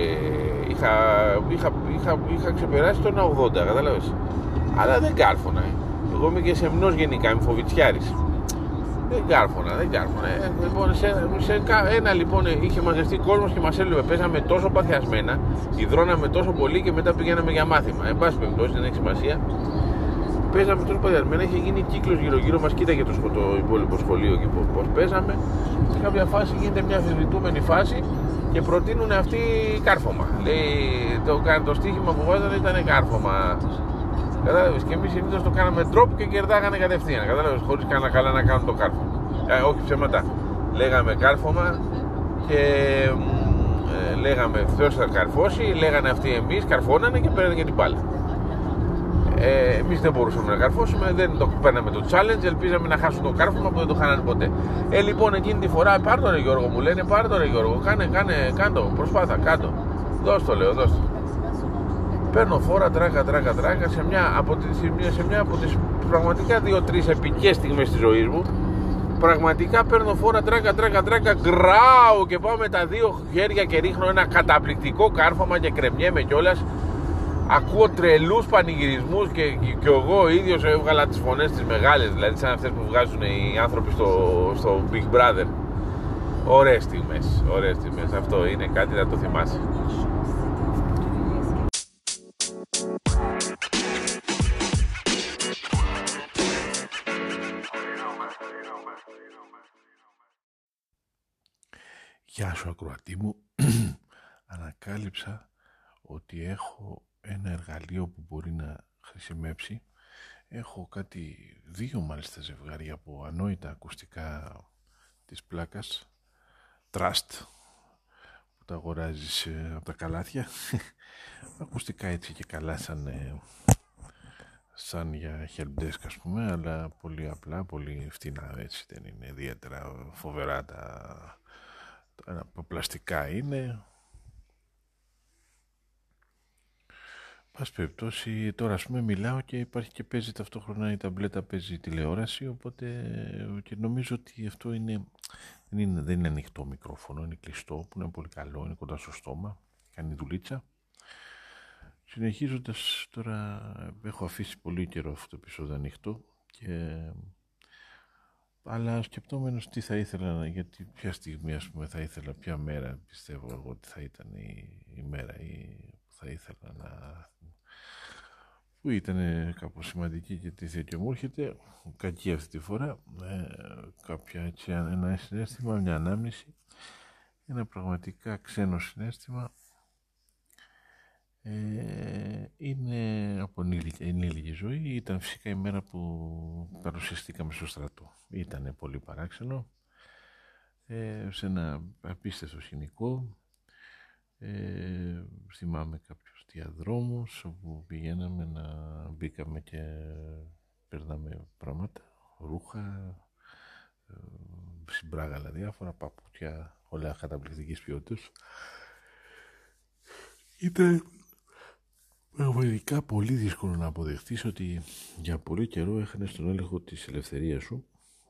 είχα ξεπεράσει τον 80, κατάλαβες. Αλλά δεν κάρφωνα. Εγώ είμαι και σεμνός γενικά, είμαι φοβητσιάρης. Δεν κάρφωνα. Λοιπόν, ένα λοιπόν είχε μαζευτεί κόσμος και μας έλειπε. Παίζαμε τόσο παθιασμένα, υδρώναμε τόσο πολύ και μετά πηγαίναμε για μάθημα. Εν πάση περιπτώσει, δεν έχει σημασία. Παίζαμε τόσο παθιασμένα, είχε γίνει κύκλος γύρω-γύρω μας. Κοίταγε το υπόλοιπο σχολείο και πώς παίζαμε. Σε κάποια φάση γίνεται μια αμφισβητούμενη φάση και προτείνουν αυτοί κάρφωμα. Λέει, το στοίχημα που βάζανε ήταν κάρφωμα. Κατάλαβες, και εμείς συνήθως το κάναμε drop και κερδάγανε κατευθείαν. Κατάλαβες, χωρίς κανένα καλά να κάνουν το κάρφωμα. Όχι ψέματα. Λέγαμε κάρφωμα και λέγαμε ποιος θα καρφώσει. Λέγανε αυτοί εμείς, καρφώνανε και παίρνανε και την μπάλα. Εμείς δεν μπορούσαμε να καρφώσουμε, δεν το παίρναμε το challenge, ελπίζαμε να χάσουν το κάρφωμα που δεν το χάνανε ποτέ. Λοιπόν, εκείνη τη φορά, πάρ' το ρε Γιώργο, μου λένε, πάρ' το ρε Γιώργο, κάντο, προσπάθα, κάτω. Δώσ' το, λέω, δώσ' το. Παίρνω φόρα, τράκα σε μια από τις πραγματικά 2-3 επικές στιγμές της ζωής μου. Πραγματικά παίρνω φόρα, τράκα, γκράου, και πάω με τα δύο χέρια και ρίχνω ένα καταπληκτικό κάρφωμα και κρεμιέμαι κιόλας. Ακούω τρελούς πανηγυρισμούς και εγώ ο ίδιος έβγαλα τις φωνές τις μεγάλες, δηλαδή σαν αυτές που βγάζουν οι άνθρωποι στο Big Brother. Ωραίες στιγμές. Αυτό είναι κάτι να το θυμάσαι. Γεια σου ακροατή μου. Ανακάλυψα ότι έχω ένα εργαλείο που μπορεί να χρησιμεύσει. Έχω δύο μάλιστα ζευγάρια από ανόητα ακουστικά της πλάκας Trust, που τα αγοράζεις από τα καλάθια. Ακουστικά έτσι και καλά, σαν για helpdesk, ας πούμε, αλλά πολύ απλά, πολύ φτηνά, έτσι, δεν είναι ιδιαίτερα φοβερά τα πλαστικά είναι. Πάση περιπτώσει, τώρα ας πούμε μιλάω και υπάρχει και παίζει ταυτόχρονα η ταμπλέτα, παίζει τηλεόραση, οπότε και νομίζω ότι αυτό δεν είναι ανοιχτό μικρόφωνο, είναι κλειστό, που είναι πολύ καλό, είναι κοντά στο στόμα, κάνει δουλίτσα. Συνεχίζοντας τώρα, έχω αφήσει πολύ καιρό αυτό το επεισόδιο ανοιχτό, αλλά σκεπτόμενος τι θα ήθελα, γιατί ποια στιγμή ας πούμε θα ήθελα, ποια μέρα πιστεύω εγώ ότι θα ήταν η μέρα που θα ήθελα που ήταν κάπως σημαντική και τι και μου έρχεται κακή αυτή τη φορά, κάποια έτσι, ένα συναίσθημα, μια ανάμνηση, ένα πραγματικά ξένο συναίσθημα. Είναι από ενήλικη ζωή. Ήταν φυσικά η μέρα που παρουσιαστήκαμε στο στρατό. Ήταν πολύ παράξενο, σε ένα απίστευτο σκηνικό. Θυμάμαι κάποιους διαδρόμους όπου πηγαίναμε μπήκαμε και παίρναμε πράγματα, ρούχα, συμπράγαλα διάφορα, παπούτσια, όλα καταπληκτικής ποιότητας. Ήταν πραγματικά πολύ δύσκολο να αποδεχτείς ότι για πολύ καιρό έχανες τον έλεγχο της ελευθερίας σου,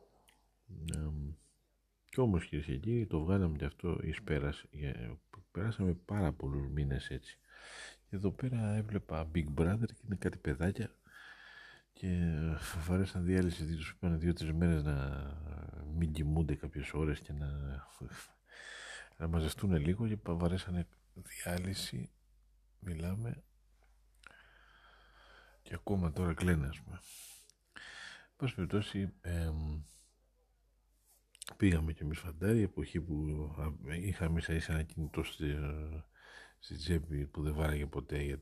και όμως κυρίες και κύριοι το βγάλαμε και αυτό εις πέρας. Περάσαμε πάρα πολλούς μήνες έτσι. Εδώ πέρα έβλεπα Big Brother και είναι κάτι παιδάκια και βαρέσαν διάλυση, τους είπαν 2-3 μέρες να μην κοιμούνται κάποιες ώρες και να μαζευτούν λίγο, και βαρέσανε διάλυση. Μιλάμε και ακόμα τώρα κλαίνε, ας πούμε. Πάση περιπτώσει, πήγαμε και εμείς Φαντάρη, εποχή που είχαμε ίσα ένα κινητό στη τσέπη που δεν βάραγε ποτέ,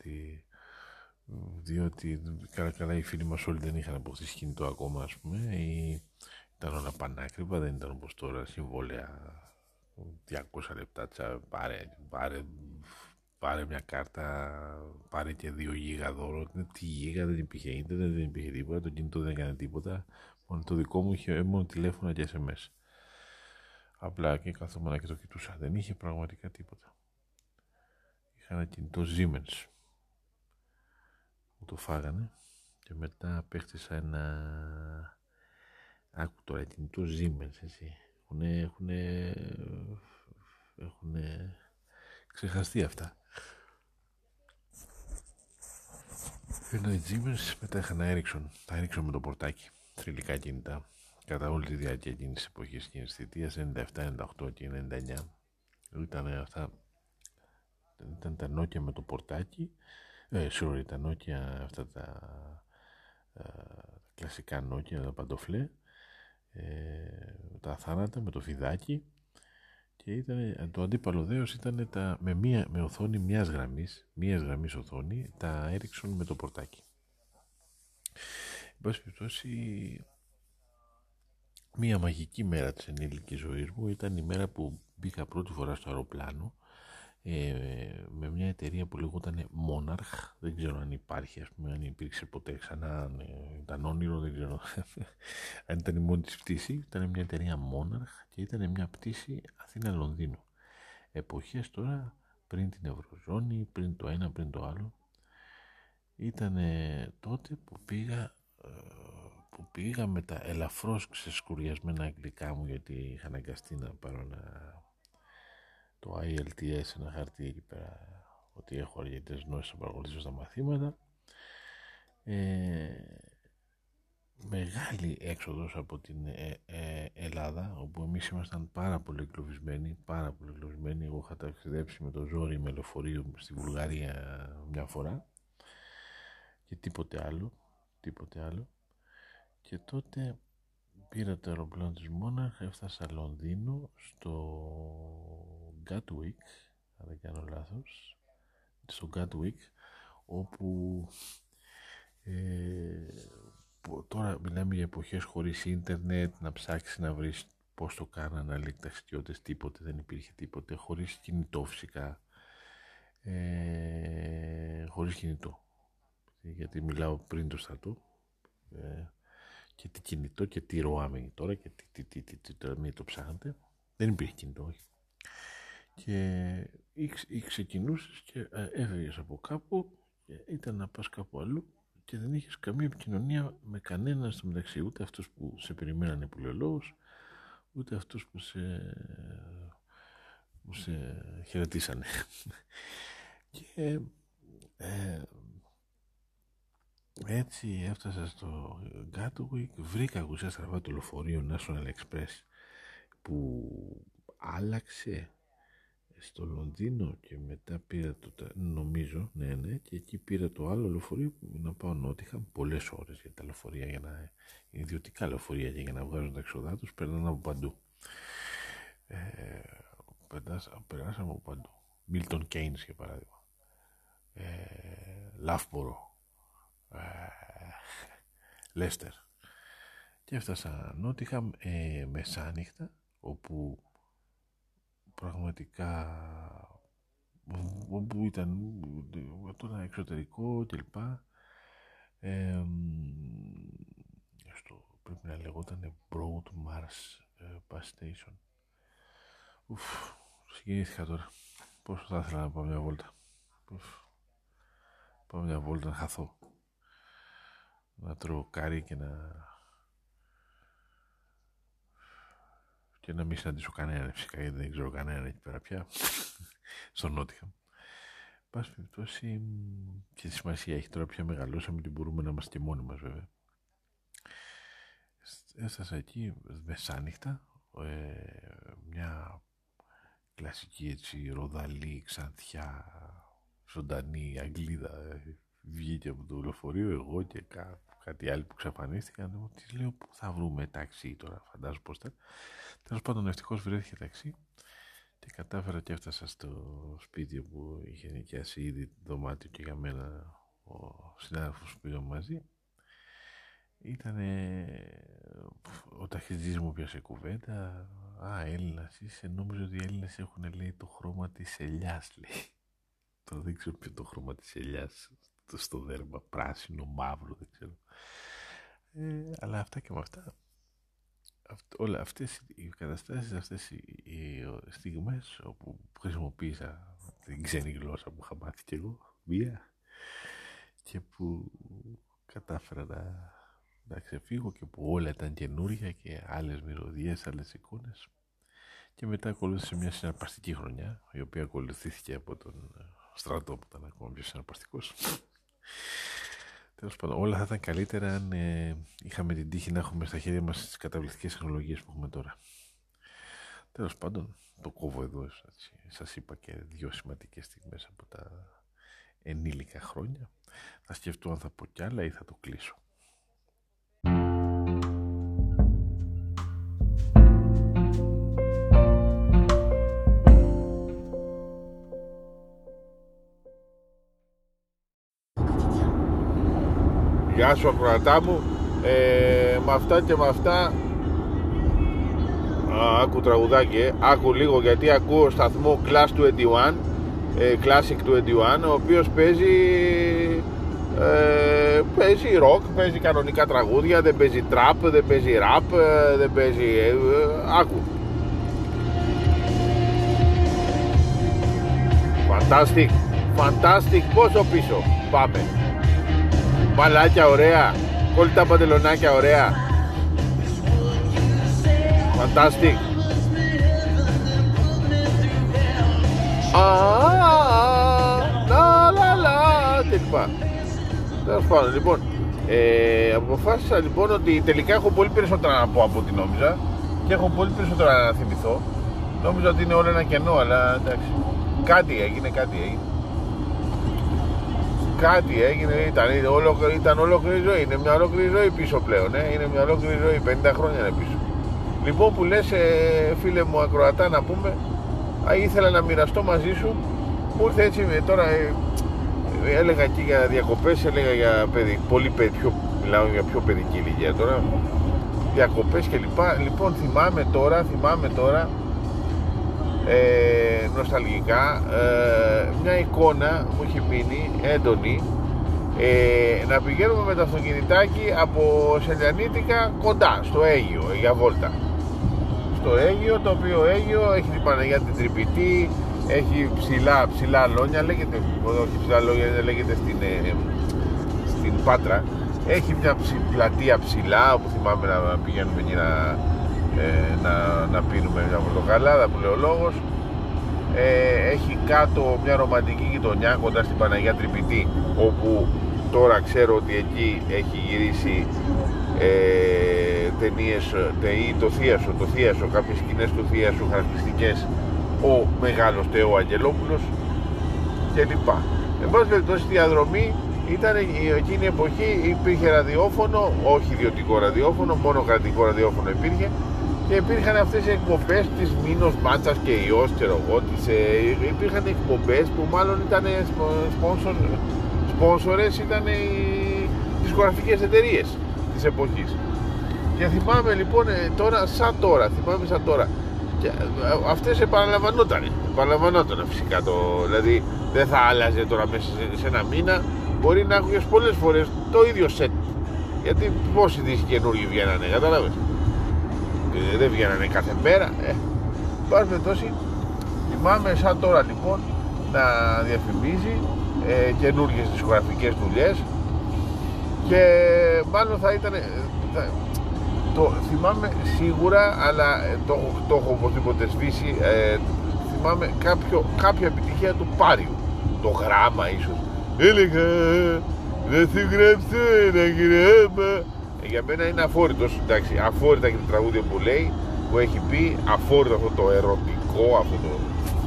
διότι καλά οι φίλοι μας όλοι δεν είχαν αποκτήσει κινητό ακόμα, ας πούμε, ή ήταν όλα πανάκριβα, δεν ήταν όπως τώρα συμβόλαια 200 λεπτά, πάρε μια κάρτα, πάρε και 2 γίγα δώρο. Τι γίγα, δεν υπήρχε ίντερνετ, δεν υπήρχε τίποτα, το κινητό δεν έκανε τίποτα, μόνο το δικό μου είχε μόνο τηλέφωνα και SMS. Απλά και καθόμουν και το κοιτούσα, δεν είχε πραγματικά τίποτα. Είχα ένα κινητό Siemens, μου το φάγανε και μετά απέκτησα ένα, άκου τώρα, κινητό Siemens, έτσι. Έχουν ξεχαστεί αυτά. Ένα Siemens, μετά είχα ένα Ericsson με το πορτάκι, θρυλικά κινητά κατά όλη τη διάρκεια εκείνης της εποχής, εκείνης της θητείας, 97, 98 και 99. Ήταν τα Nokia με το πορτάκι, τα Nokia αυτά τα κλασικά Nokia, τα παντοφλέ, τα θάνατα με το φιδάκι, και ήταν το αντίπαλο δέος, ήταν με οθόνη μιας γραμμής οθόνη, τα Ericsson με το πορτάκι. Εν πάση περιπτώσει, μια μαγική μέρα της ενήλικης ζωής μου ήταν η μέρα που μπήκα πρώτη φορά στο αεροπλάνο, με μια εταιρεία που λεγόταν Monarch. Δεν ξέρω αν υπάρχει, ας πούμε, αν υπήρξε ποτέ ξανά, ήταν όνειρο, δεν ξέρω αν ήταν η μόνη της πτήση. Ήταν μια εταιρεία Monarch και ήταν μια πτήση Αθήνα-Λονδίνο, εποχές τώρα πριν την Ευρωζώνη, πριν το ένα, πριν το άλλο. Ήταν τότε που πήγα με τα ελαφρώς ξεσκουριασμένα αγγλικά μου, γιατί είχα αναγκαστεί να πάρω το IELTS, ένα χαρτί εκεί πέρα, ότι έχω αρκετές γνώσεις να παρακολουθήσω στα μαθήματα. Μεγάλη έξοδος από την Ελλάδα, όπου εμείς ήμασταν πάρα πολύ εγκλωβισμένοι. Εγώ είχα ταξιδέψει με το ζόρι με λεωφορείο στη Βουλγαρία μια φορά και τίποτε άλλο. Και τότε πήρα το αεροπλάνο της Monarch, έφτασα Λονδίνο, στο Gatwick, αν δεν κάνω λάθος, στο Gatwick, όπου τώρα μιλάμε για εποχές χωρίς ίντερνετ, να ψάξεις να βρεις πώς το κάνανε άλλοι ταξιδιώτες, τίποτε, δεν υπήρχε τίποτε, χωρίς κινητό φυσικά, χωρίς κινητό, γιατί μιλάω πριν το στρατό, και τι κινητό και τι ροάμενη τώρα και τι μην το ψάχνετε, δεν υπήρχε κινητό, όχι. Και ξεκινούσες και έφευγες από κάπου, ήταν να πας κάπου αλλού και δεν είχες καμία επικοινωνία με κανέναν στο μεταξύ, ούτε αυτούς που σε περιμένανε που λέει ο λόγος, ούτε αυτούς που σε χαιρετήσανε. Και έτσι έφτασα στο Gatwick, βρήκα ακουσία στραβά το λεωφορείο National Express που άλλαξε στο Λονδίνο και μετά πήρα νομίζω, ναι, και εκεί πήρα το άλλο λεωφορείο να πάω Νότιχαμ. Πολλές ώρες για τα λεωφορεία, είναι ιδιωτικά λεωφορεία για να βγάζουν τα έξοδά τους, περνάνε από παντού. Περάσαμε από παντού. Milton Keynes για παράδειγμα, Loughborough, Leicester, και έφτασα Νότιχαμ μεσάνυχτα, όπου πραγματικά όπου ήταν τώρα εξωτερικό κλπ. Πρέπει να λεγόταν Broad Mars Bus Station. Συγκινήθηκα τώρα. Πόσο θα ήθελα να πάω μια βόλτα. Πάω μια βόλτα να χαθώ, να τρώω κάρι και να μην συναντήσω κανέναν, φυσικά, γιατί δεν ξέρω κανέναν εκεί πέρα πια στο Νότιχαμ. Πάση περιπτώσει, και σημασία έχει τώρα πια μεγαλώσαμε και μπορούμε να είμαστε και μόνοι μας, βέβαια. Έφτασα εκεί μεσάνυχτα, μια κλασική έτσι ροδαλή, ξανθιά, ζωντανή Αγγλίδα βγήκε από το λεωφορείο, εγώ και κάτι άλλοι που ξαφανίστηκαν. Της λέω, πού θα βρούμε ταξί τώρα, φαντάζομαι πώς θα. Τέλος πάντων, ευτυχώς βρέθηκε ταξί και κατάφερα και έφτασα στο σπίτι που είχε νοικιάσει ήδη δωμάτιο και για μένα ο συνάδελφος που πήγαμε μαζί. Ήτανε ο ταχυδής μου πιάσε κουβέντα. Έλληνας είσαι? Νόμιζα ότι οι Έλληνες έχουν, λέει, το χρώμα της ελιάς, λέει. Τώρα δεν ξέρω ποιο το χρώμα της ελιάς στο δέρμα, πράσινο, μαύρο, δεν ξέρω. Αλλά αυτά και με αυτά, όλα αυτές οι καταστάσεις, αυτές οι στιγμές όπου χρησιμοποίησα την ξένη γλώσσα που είχα μάθει κι εγώ μία και που κατάφερα να ξεφύγω και που όλα ήταν καινούργια και άλλες μυρωδιές, άλλες εικόνες, και μετά ακολούθησε μια συναρπαστική χρονιά, η οποία ακολουθήθηκε από τον στρατό που ήταν ακόμα πιο συναρπαστικός. Τέλος πάντων, όλα θα ήταν καλύτερα αν είχαμε την τύχη να έχουμε στα χέρια μας τις καταπληκτικές τεχνολογίες που έχουμε τώρα. Τέλος πάντων, το κόβω εδώ, έτσι. Σας είπα και δύο σημαντικές στιγμές από τα ενήλικα χρόνια. Θα σκεφτώ αν θα πω κι άλλα ή θα το κλείσω. Γεια σου ακροατά μου, με αυτά και με αυτά. Άκου τραγουδάκι, άκου λίγο, γιατί ακούω σταθμό Class 21, Classic 21, ο οποίος παίζει rock, παίζει κανονικά τραγούδια, δεν παίζει trap, δεν παίζει rap, δεν παίζει... άκου. Fantastic, πόσο πίσω, πάμε. Μαλάκια ωραία, κόλλητα παντελονάκια ωραία. Fantastic. Τελικά. Τέλος πάντων, λοιπόν, αποφάσισα λοιπόν ότι τελικά έχω πολύ περισσότερα να πω από ό,τι νόμιζα και έχω πολύ περισσότερα να θυμηθώ. Νόμιζα ότι είναι όλο ένα κενό, αλλά εντάξει. Κάτι έγινε. Ήταν ολόκληρη ζωή, είναι μια ολόκληρη ζωή πίσω πλέον, είναι μια ολόκληρη ζωή, 50 χρόνια είναι πίσω. Λοιπόν, που λες, φίλε μου ακροατά, να πούμε, ήθελα να μοιραστώ μαζί σου, μου ήρθε έτσι τώρα, έλεγα εκεί για διακοπές, έλεγα για πολύ πιο, μιλάω για πιο παιδική ηλικία τώρα, διακοπές και λοιπά. Λοιπόν, θυμάμαι τώρα, νοσταλγικά, μια εικόνα μου έχει μείνει έντονη, να πηγαίνουμε με το αυτοκινητάκι από Σελιανίτικα κοντά στο Αίγυο για βόλτα. Στο Αίγυο, το οποίο Αίγυο έχει την Παναγιά την Τρυπητή, έχει ψηλά λόνια, λέγεται, όχι ψηλά λόνια, λέγεται στην Πάτρα. Έχει μια πλατεία ψηλά, όπου θυμάμαι να πηγαίνουμε εκεί να πίνουμε μια πορτοκαλάδα που λέει ο λόγος. Έχει κάτω μια ρομαντική γειτονιά κοντά στην Παναγιά Τρυπητή, όπου τώρα ξέρω ότι εκεί έχει γυρίσει ταινίες ή το Θίασο, κάποιες σκηνές του Θίασου χαρακτηριστικές, ο μεγάλος Τέο Αγγελόπουλος κλπ. Εν πάση περιπτώσει, στη διαδρομή ήταν εκείνη η εποχή, υπήρχε ραδιόφωνο, όχι ιδιωτικό ραδιόφωνο, μόνο κρατικό ραδιόφωνο υπήρχε, και υπήρχαν αυτές οι εκπομπές της Μήνος, Μάτσας και Ιός, ξέρω εγώ, υπήρχαν εκπομπές που μάλλον ήταν σπόνσορες, ήταν οι δισκογραφικές εταιρείες της εποχής. Και θυμάμαι λοιπόν θυμάμαι σαν τώρα, και αυτές επαναλαμβανόταν φυσικά, δηλαδή δεν θα άλλαζε τώρα μέσα σε ένα μήνα, μπορεί να άκουγες πολλές φορές το ίδιο σετ, γιατί πόσοι δίσκοι καινούργιοι βγαίνανε, κατάλαβες, δεν βγαίνανε κάθε μέρα. Πας με τόση, θυμάμαι σαν τώρα λοιπόν να διαφημίζει καινούργιες δισκογραφικές δουλειές, και μάλλον θα ήταν, το θυμάμαι σίγουρα, αλλά το έχω οπωσδήποτε σβήσει. Θυμάμαι κάποια επιτυχία του Πάριου, το Γράμμα ίσως. Έλεγα να σου γράψω ένα γράμμα. Για μένα είναι αφόρητος, εντάξει, αφόρητα και το τραγούδια που λέει, που έχει πει, αφόρητο αυτό το ερωτικό, αυτό το...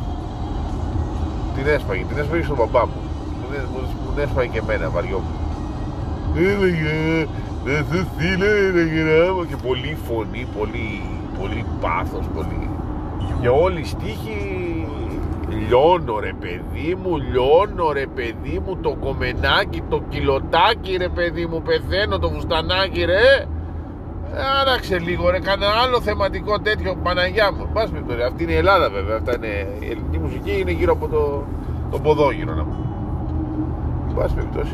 Την έσπαγε στον μπαμπά μου, μου έσπαγε και εμένα, βαριόμουν. Έλεγα να σου στείλω ένα γράμμα, και πολύ φωνή, πολύ πάθος, πολύ... Και όλοι οι στίχοι, λιώνω ρε παιδί μου, το κομμενάκι, το κιλοτάκι ρε παιδί μου, πεθαίνω το φουστανάκι ρε. Άραξε λίγο ρε, κανένα άλλο θεματικό τέτοιο, Παναγιά μου. Πας με τώρα, αυτή είναι η Ελλάδα βέβαια, αυτά είναι, η ελληνική μουσική είναι γύρω από το ποδόγυρο να πούμε. Πας περιπτώσει.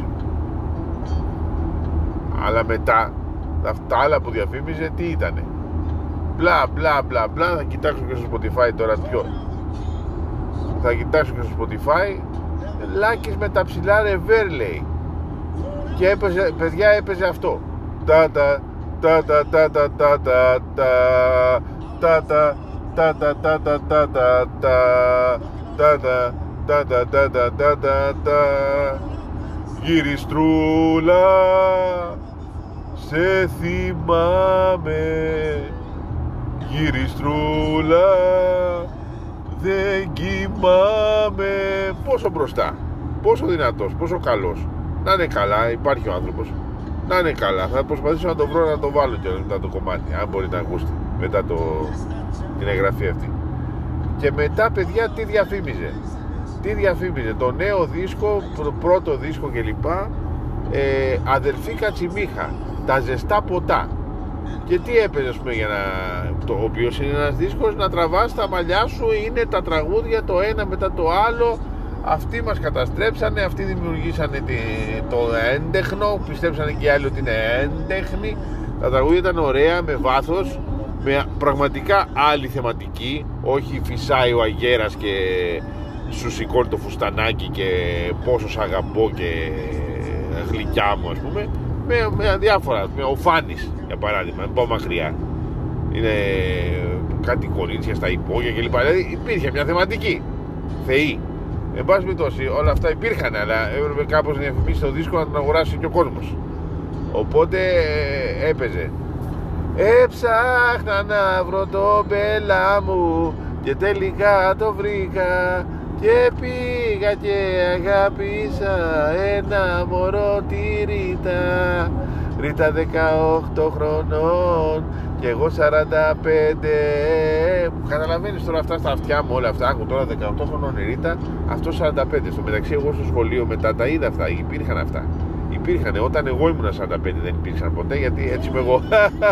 Αλλά μετά αυτά άλλα που διαφήμιζε τι ήτανε, μπλα μπλα μπλα μπλα. Θα κοιτάξω και στο Spotify τώρα θα κοιτάξω και στο Spotify, Λάκης με τα ψηλά ρεβέρ λέει, και έπαιζε, παιδιά, έπαιζε αυτό, τα τα τα τα τα τα τα τα τα τα τα τα τα τα τα τα τα. Γυριστρούλα, σε θυμάμαι, γυριστρούλα, δεν κοιμάμαι. Πόσο μπροστά, πόσο δυνατός, πόσο καλός. Να είναι καλά, υπάρχει ο άνθρωπος, να είναι καλά. Θα προσπαθήσω να το βρω, να το βάλω και μετά το κομμάτι, αν μπορείτε να ακούσετε μετά την εγγραφή αυτή. Και μετά, παιδιά, τι διαφήμιζε, το νέο δίσκο, το πρώτο δίσκο κλπ. Αδελφή Κατσιμίχα, τα ζεστά ποτά. Και τι έπαιζε, ας πούμε, για να... ο οποίος είναι ένας δίσκος να τραβάς τα μαλλιά σου, είναι τα τραγούδια το ένα μετά το άλλο. Αυτοί μας καταστρέψανε, αυτοί δημιουργήσανε το έντεχνο, πιστέψανε και οι άλλοι ότι είναι έντεχνοι. Τα τραγούδια ήταν ωραία, με βάθος, με πραγματικά άλλη θεματική, όχι φυσάει ο αγέρας και σου σηκώνει το φουστανάκι και πόσο σ' αγαπώ και γλυκιά μου, ας πούμε, με διάφορα, ο Φάνης για παράδειγμα, δεν πάω μακριά, είναι κάτι κορίτσια στα υπόγεια κλπ. Δηλαδή υπήρχε μια θεματική, θεοί. Εν πάση περιπτώσει, όλα αυτά υπήρχαν, αλλά έπρεπε κάπως να διαφημίσει το δίσκο, να τον αγοράσει και ο κόσμος. Οπότε έπαιζε. Έψαχνα να βρω το μπέλα μου και τελικά το βρήκα, και πήγα και αγάπησα ένα μωρό, τη Ρίτα. Ρίτα 18 χρονών και εγώ 45. Καταλαβαίνεις τώρα αυτά στα αυτιά μου όλα αυτά. Άκου τώρα 18 χρονών η Ρίτα, αυτό 45. Στο μεταξύ εγώ στο σχολείο μετά τα είδα αυτά, υπήρχαν αυτά. Υπήρχαν, όταν εγώ ήμουν 45 δεν υπήρξαν ποτέ, γιατί έτσι είμαι εγώ.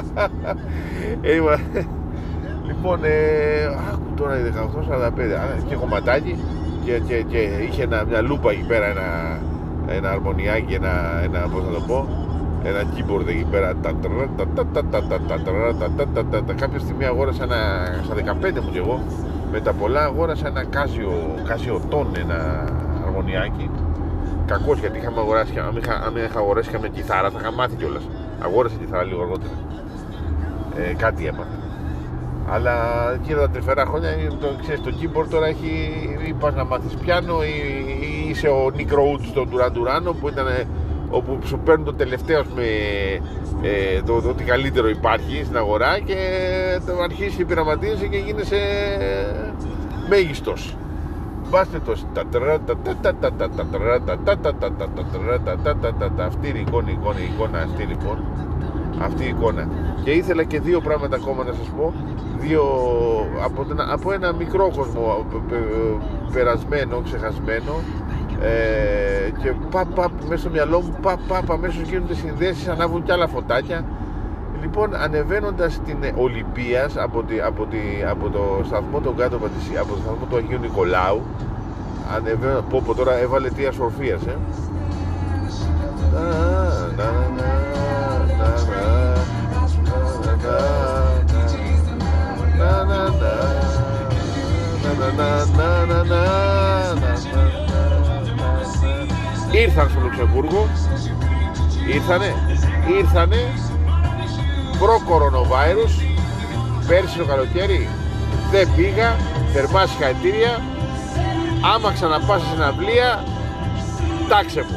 Λοιπόν, άκου τώρα η 18-45, και κομματάκι, και είχε μια λούπα εκεί πέρα, ένα αρμονιάκι, ένα πώς να το πω, ένα keyboard εκεί πέρα. Κάποια στιγμή αγόρασα στα 15 μου κι εγώ Με τα πολλά αγόρασα ένα Casio Tone, ένα αρμονιάκι. Κακός, γιατί είχαμε αγοράσει, αν είχα αγοράσει καμία κιθάρα θα είχα μάθει κιόλας. Αγόρασα κιθάρα λίγο αργότερα. Κάτι έμαθα. Αλλά εκεί τα τρυφερά χρόνια, το keyboard τώρα έχει, ή πας να μάθεις πιάνο ή είσαι ο Nick Rhodes στο Duran Duran, που ήταν, όπου σου παίρνουν το τελευταίο με ό,τι καλύτερο υπάρχει στην αγορά και το αρχίσεις και πειραματίζεσαι και γίνεσαι μέγιστος. Μπάστε το αυτή η εικόνα αυτή λοιπόν, αυτή η εικόνα. Και ήθελα και δύο πράγματα ακόμα να σας πω, από ένα μικρό κόσμο περασμένο, ξεχασμένο, και μέσα στο μυαλό μου αμέσως γίνονται συνδέσεις, ανάβουν κι άλλα φωτάκια. Λοιπόν, ανεβαίνοντας την Ολυμπίας από το σταθμό των κάτω Πατησία, από το σταθμό του Αγίου Νικολάου, πω τώρα έβαλε τι ασορφίας, Ήρθαν στο Λουξεμβούργο, ήρθανε προ-κορονοβάιρους πέρσι το καλοκαίρι. Δεν πήγα, θερμά συγχαρητήρια. Άμα ξαναπάς σε συναυλία, τάξε μου.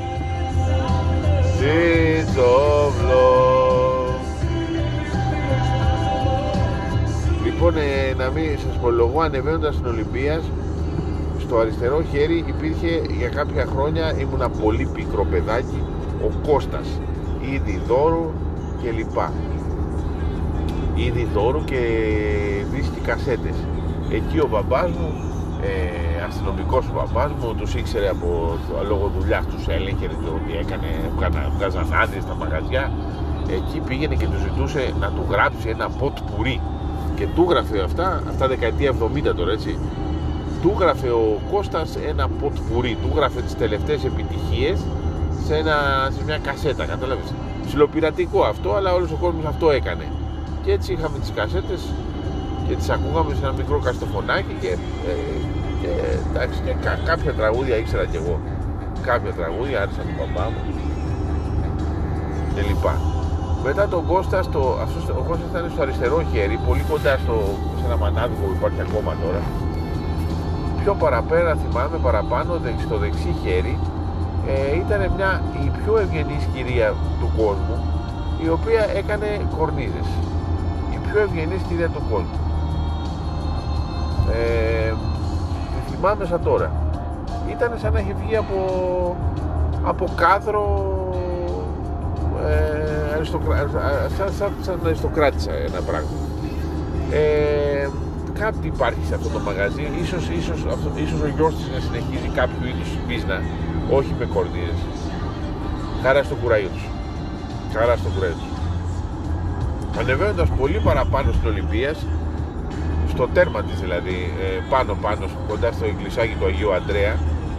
Λοιπόν, να μην σας προλογώ, ανεβαίνοντας στην Ολυμπίας, στο αριστερό χέρι υπήρχε για κάποια χρόνια, ήμουνα πολύ πικρό παιδάκι, ο Κώστας, ήδη δώρου και λοιπά. Ήδη δώρου και δίσκοι κασέτες. Εκεί ο μπαμπάς μου, αστυνομικός ο μπαμπάς μου, τους ήξερε λόγω δουλειάς, τους έλεγχε ότι βγάζαν άντρες στα μαγαζιά. Εκεί πήγαινε και του ζητούσε να του γράψει ένα ποτ πουρί. Και του γράφε αυτά δεκαετία 70 τώρα, έτσι. Του γράφε ο Κώστας ένα ποτ πουρί, του γράφε τις τελευταίες επιτυχίες σε μια κασέτα, κατάλαβες. Ψιλοπειρατικό αυτό, αλλά όλος ο κόσμος αυτό έκανε. Και έτσι είχαμε τις κασέτες και τις ακούγαμε σε ένα μικρό καστοφωνάκι και εντάξει, και κάποια τραγούδια ήξερα κι εγώ. Κάποια τραγούδια άρεσαν τον μπαμπά μου και λοιπά. Μετά τον Κώστα, ο Κώστας ήταν στο αριστερό χέρι, πολύ κοντά σε ένα μανάδικο που υπάρχει ακόμα τώρα. Πιο παραπέρα, θυμάμαι, παραπάνω, στο δεξί χέρι, ήταν η πιο ευγενής κυρία του κόσμου, η οποία έκανε κορνίζες. Η πιο ευγενής κυρία του κόσμου. Τη θυμάμαι σαν τώρα. Ήταν σαν να έχει βγει από κάδρο, σαν αριστοκράτησα ένα πράγμα. Κάτι υπάρχει σε αυτό το μαγαζί, ίσως ο γιος της να συνεχίζει κάποιο είδους μπίζνα, όχι με κορδίες. Χαρά στο κουράγιο τους. Χαρά στο κουράγιο τους. Ανεβαίνοντας πολύ παραπάνω στην Ολυμπίας, στο τέρμα της δηλαδή, πάνω κοντά στο εκκλησάκι του Αγίου Ανδρέα,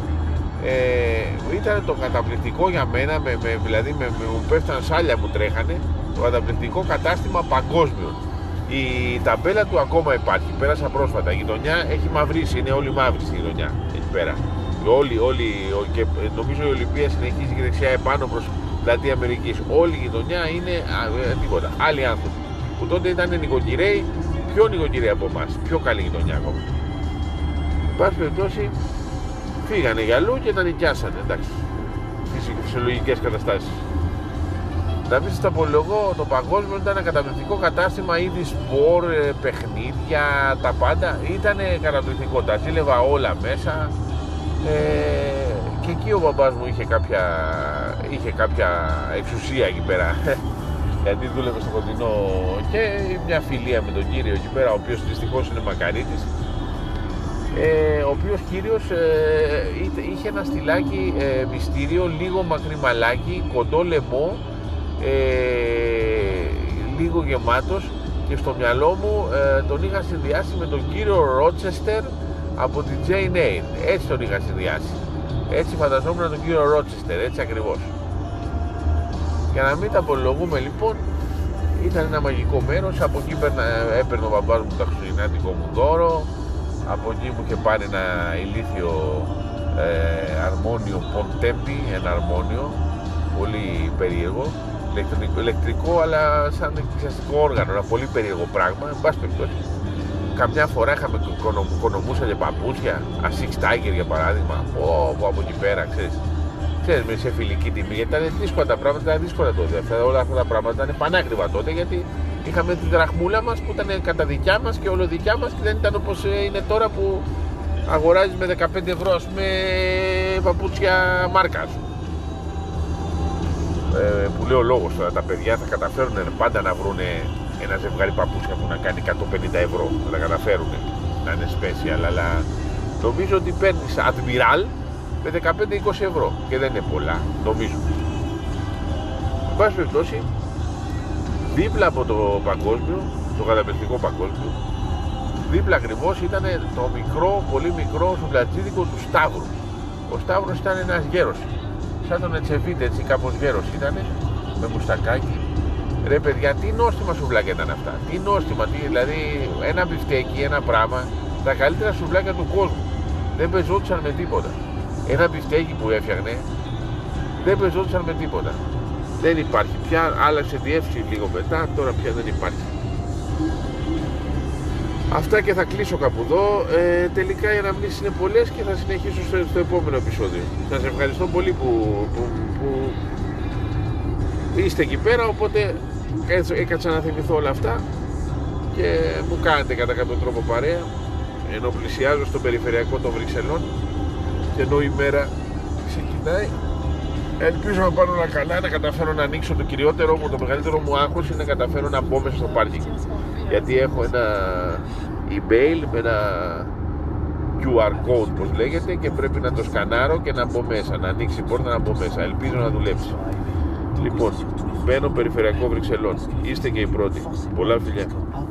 ήταν το καταπληκτικό για μένα, δηλαδή μου πέφταν σάλια, μου τρέχανε, το καταπληκτικό κατάστημα Παγκόσμιο. Η ταμπέλα του ακόμα υπάρχει, πέρασα πρόσφατα. Η γειτονιά έχει μαυρίσει, είναι όλη μαύρη στη γειτονιά εκεί πέρα. Και νομίζω η Ολυμπία συνεχίζει και δεξιά επάνω προς πλατεία Αμερικής. Όλη η γειτονιά είναι τίποτα. Άλλοι άνθρωποι που τότε ήταν νοικοκυρέοι, πιο νοικοκυρέοι από εμάς, πιο καλή γειτονιά ακόμα. Εν πάση περιπτώσει, φύγανε για αλλού και τα νοικιάσανε. Εντάξει, φυσιολογικές καταστάσεις. Να μην σας τα απολογώ, το Παγκόσμιο ήταν ένα καταπληκτικό κατάστημα, είδη σπορ, παιχνίδια, τα πάντα. Ήταν καταπληκτικό, τα ζήλευα όλα μέσα. Και εκεί ο μπαμπάς μου είχε κάποια εξουσία εκεί πέρα. Γιατί δούλευε στο Κοντινό και μια φιλία με τον κύριο εκεί πέρα, ο οποίος δυστυχώς είναι μακαρίτης. Ο οποίος κύριος είχε ένα στυλάκι μυστήριο, λίγο μακρύ μαλάκι, κοντό λαιμό, λίγο γεμάτος, και στο μυαλό μου τον είχα συνδυάσει με τον κύριο Ρότσεστερ από την Jane Eyre. Έτσι τον είχα συνδυάσει. Έτσι φανταζόμουν τον κύριο Ρότσεστερ, έτσι ακριβώς. Για να μην τα απολογούμε λοιπόν, ήταν ένα μαγικό μέρος. Από εκεί έπαιρνε ο μπαμπάς μου το χριστουγεννιάτικο μου δώρο, Από εκεί μου είχε πάρει ένα ηλίθιο αρμόνιο Ποντέμπι, ένα αρμόνιο πολύ περίεργο, ηλεκτρικό αλλά σαν εκκλησιαστικό όργανο, ένα πολύ περίεργο πράγμα. Εν πάση περιπτώσει, καμιά φορά οικονομούσα και παπούτσια, Asics Tiger για παράδειγμα, από εκεί πέρα, ξέρεις, με σε φιλική τιμή, γιατί ήταν δύσκολα τα πράγματα, ήταν δύσκολα τότε. Όλα αυτά τα πράγματα ήταν πανάκριβα τότε, γιατί είχαμε τη δραχμούλα μας που ήταν κατά δικιά μας και όλο δικιά μας και δεν ήταν όπως είναι τώρα που αγοράζεις με 15 ευρώ, ας πούμε, παπούτσια μάρκα σου. Που λέει ο λόγος τώρα, τα παιδιά θα καταφέρουν πάντα να βρουν ένα ζευγάρι παπούτσια που να κάνει 150 ευρώ, θα τα καταφέρουν να είναι special, αλλά νομίζω ότι παίρνεις Admiral με 15-20 ευρώ και δεν είναι πολλά, νομίζω. Εν πάση περιπτώσει, δίπλα από το παγκόσμιο, το καταπληκτικό παγκόσμιο, δίπλα ακριβώς ήταν το μικρό, πολύ μικρό σουβλατζίδικο του Σταύρου. Ο Σταύρος ήταν ένας γέρος, σαν τον Ετσεβίτε, έτσι κάπως γέρος ήταν, με μουστακάκι. Ρε παιδιά, τι νόστιμα σουβλάκια ήταν αυτά, τι νόστιμα, δηλαδή ένα μπιφτέκι, ένα πράγμα, τα καλύτερα σουβλάκια του κόσμου. Δεν πεζόντουσαν με τίποτα. Ένα μπιφτέκι που έφτιαχνε, δεν πεζόντουσαν με τίποτα. Δεν υπάρχει πια, άλλαξε διεύθυνση λίγο μετά, τώρα πια δεν υπάρχει. Αυτά και θα κλείσω κάπου εδώ. Τελικά οι αναμνήσεις είναι πολλές και θα συνεχίσω στο επόμενο επεισόδιο. Σας ευχαριστώ πολύ που είστε εκεί πέρα, οπότε έκατσα να θυμηθώ όλα αυτά και μου κάνετε κατά κάποιο τρόπο παρέα, ενώ πλησιάζω στο περιφερειακό των Βρυξελών και ενώ η μέρα ξεκινάει. Ελπίζω να πάνε όλα καλά, να καταφέρω να ανοίξω το κυριότερο μου, το μεγαλύτερο μου άγχος είναι να καταφέρω να μπω μέσα στο πάρκινγκ. Γιατί έχω ένα email με ένα QR code, πώς λέγεται, και πρέπει να το σκανάρω και να μπω μέσα, να ανοίξει η πόρτα να μπω μέσα. Ελπίζω να δουλέψει. Λοιπόν, μπαίνω περιφερειακό Βρυξελών. Είστε και οι πρώτοι. Πολλά φιλιά.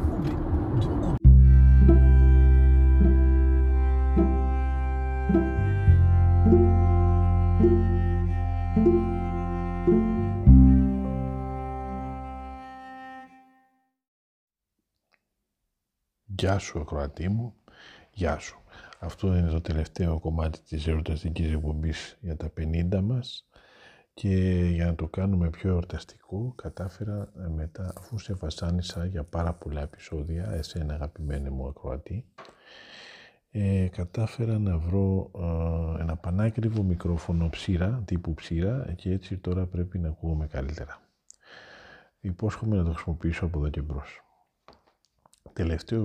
Γεια σου ακροατή μου, γεια σου. Αυτό είναι το τελευταίο κομμάτι της εορταστικής εκπομπής για τα 50 μας και για να το κάνουμε πιο εορταστικό κατάφερα μετά, αφού σε βασάνισα για πάρα πολλά επεισόδια, εσένα αγαπημένη μου ακροατή, κατάφερα να βρω ένα πανάκριβο μικρόφωνο ψήρα, τύπου ψήρα, και έτσι τώρα πρέπει να ακούγομαι καλύτερα. Υπόσχομαι να το χρησιμοποιήσω από εδώ και μπρος. Τελευταίο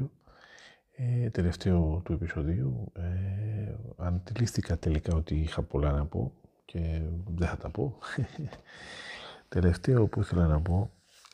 του επεισοδίου, αντιλήφθηκα τελικά ότι είχα πολλά να πω και δεν θα τα πω. Τελευταίο που ήθελα να πω,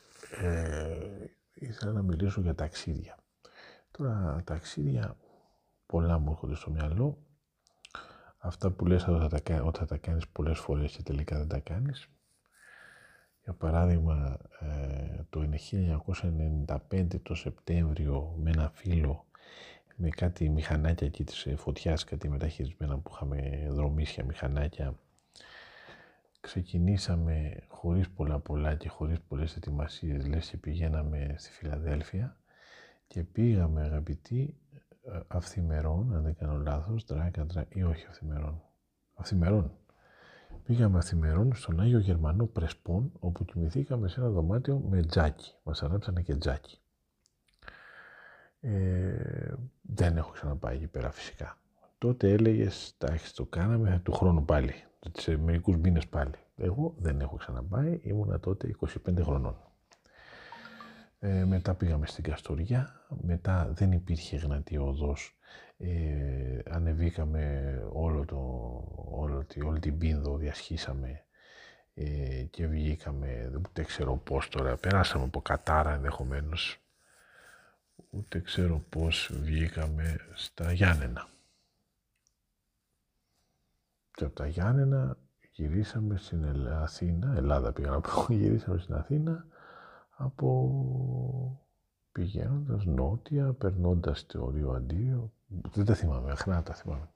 ήθελα να μιλήσω για ταξίδια. Τώρα ταξίδια πολλά μου έρχονται στο μυαλό, αυτά που λες ότι θα τα κάνεις πολλές φορές και τελικά δεν τα κάνεις. Για παράδειγμα, το 1995 το Σεπτέμβριο με ένα φίλο, με κάτι μηχανάκια εκεί της φωτιάς, κάτι μεταχειρισμένα που είχαμε, δρομίσια μηχανάκια, ξεκινήσαμε χωρίς πολλά και χωρίς πολλές ετοιμασίες, λες, και πηγαίναμε στη Φιλαδέλφια και πήγαμε, αγαπητοί, αυθημερών, αν δεν κάνω λάθος, ή όχι αυθημερών. Πήγαμε αυθημερών στον Άγιο Γερμανό Πρεσπών, όπου κοιμηθήκαμε σε ένα δωμάτιο με τζάκι. Μας ανάψανε και τζάκι. Δεν έχω ξαναπάει εκεί πέρα φυσικά. Τότε έλεγες, το κάναμε του χρόνου πάλι, σε μερικούς μήνες πάλι. Εγώ δεν έχω ξαναπάει, ήμουνα τότε 25 χρονών. Μετά πήγαμε στην Καστοριά, μετά δεν υπήρχε Εγνατία οδός. Ανεβήκαμε όλη την Πίνδο, διασχίσαμε και βγήκαμε, δεν ξέρω πώς τώρα, περάσαμε από Κατάρα ενδεχομένως, ούτε ξέρω πώς βγήκαμε στα Γιάννενα. Και από τα Γιάννενα γυρίσαμε στην Ελλάδα πήγα να πω, γυρίσαμε στην Αθήνα πηγαίνοντας νότια, περνώντας το Ρίο Αντίο. Δεν τα θυμάμαι, αχνά τα θυμάμαι.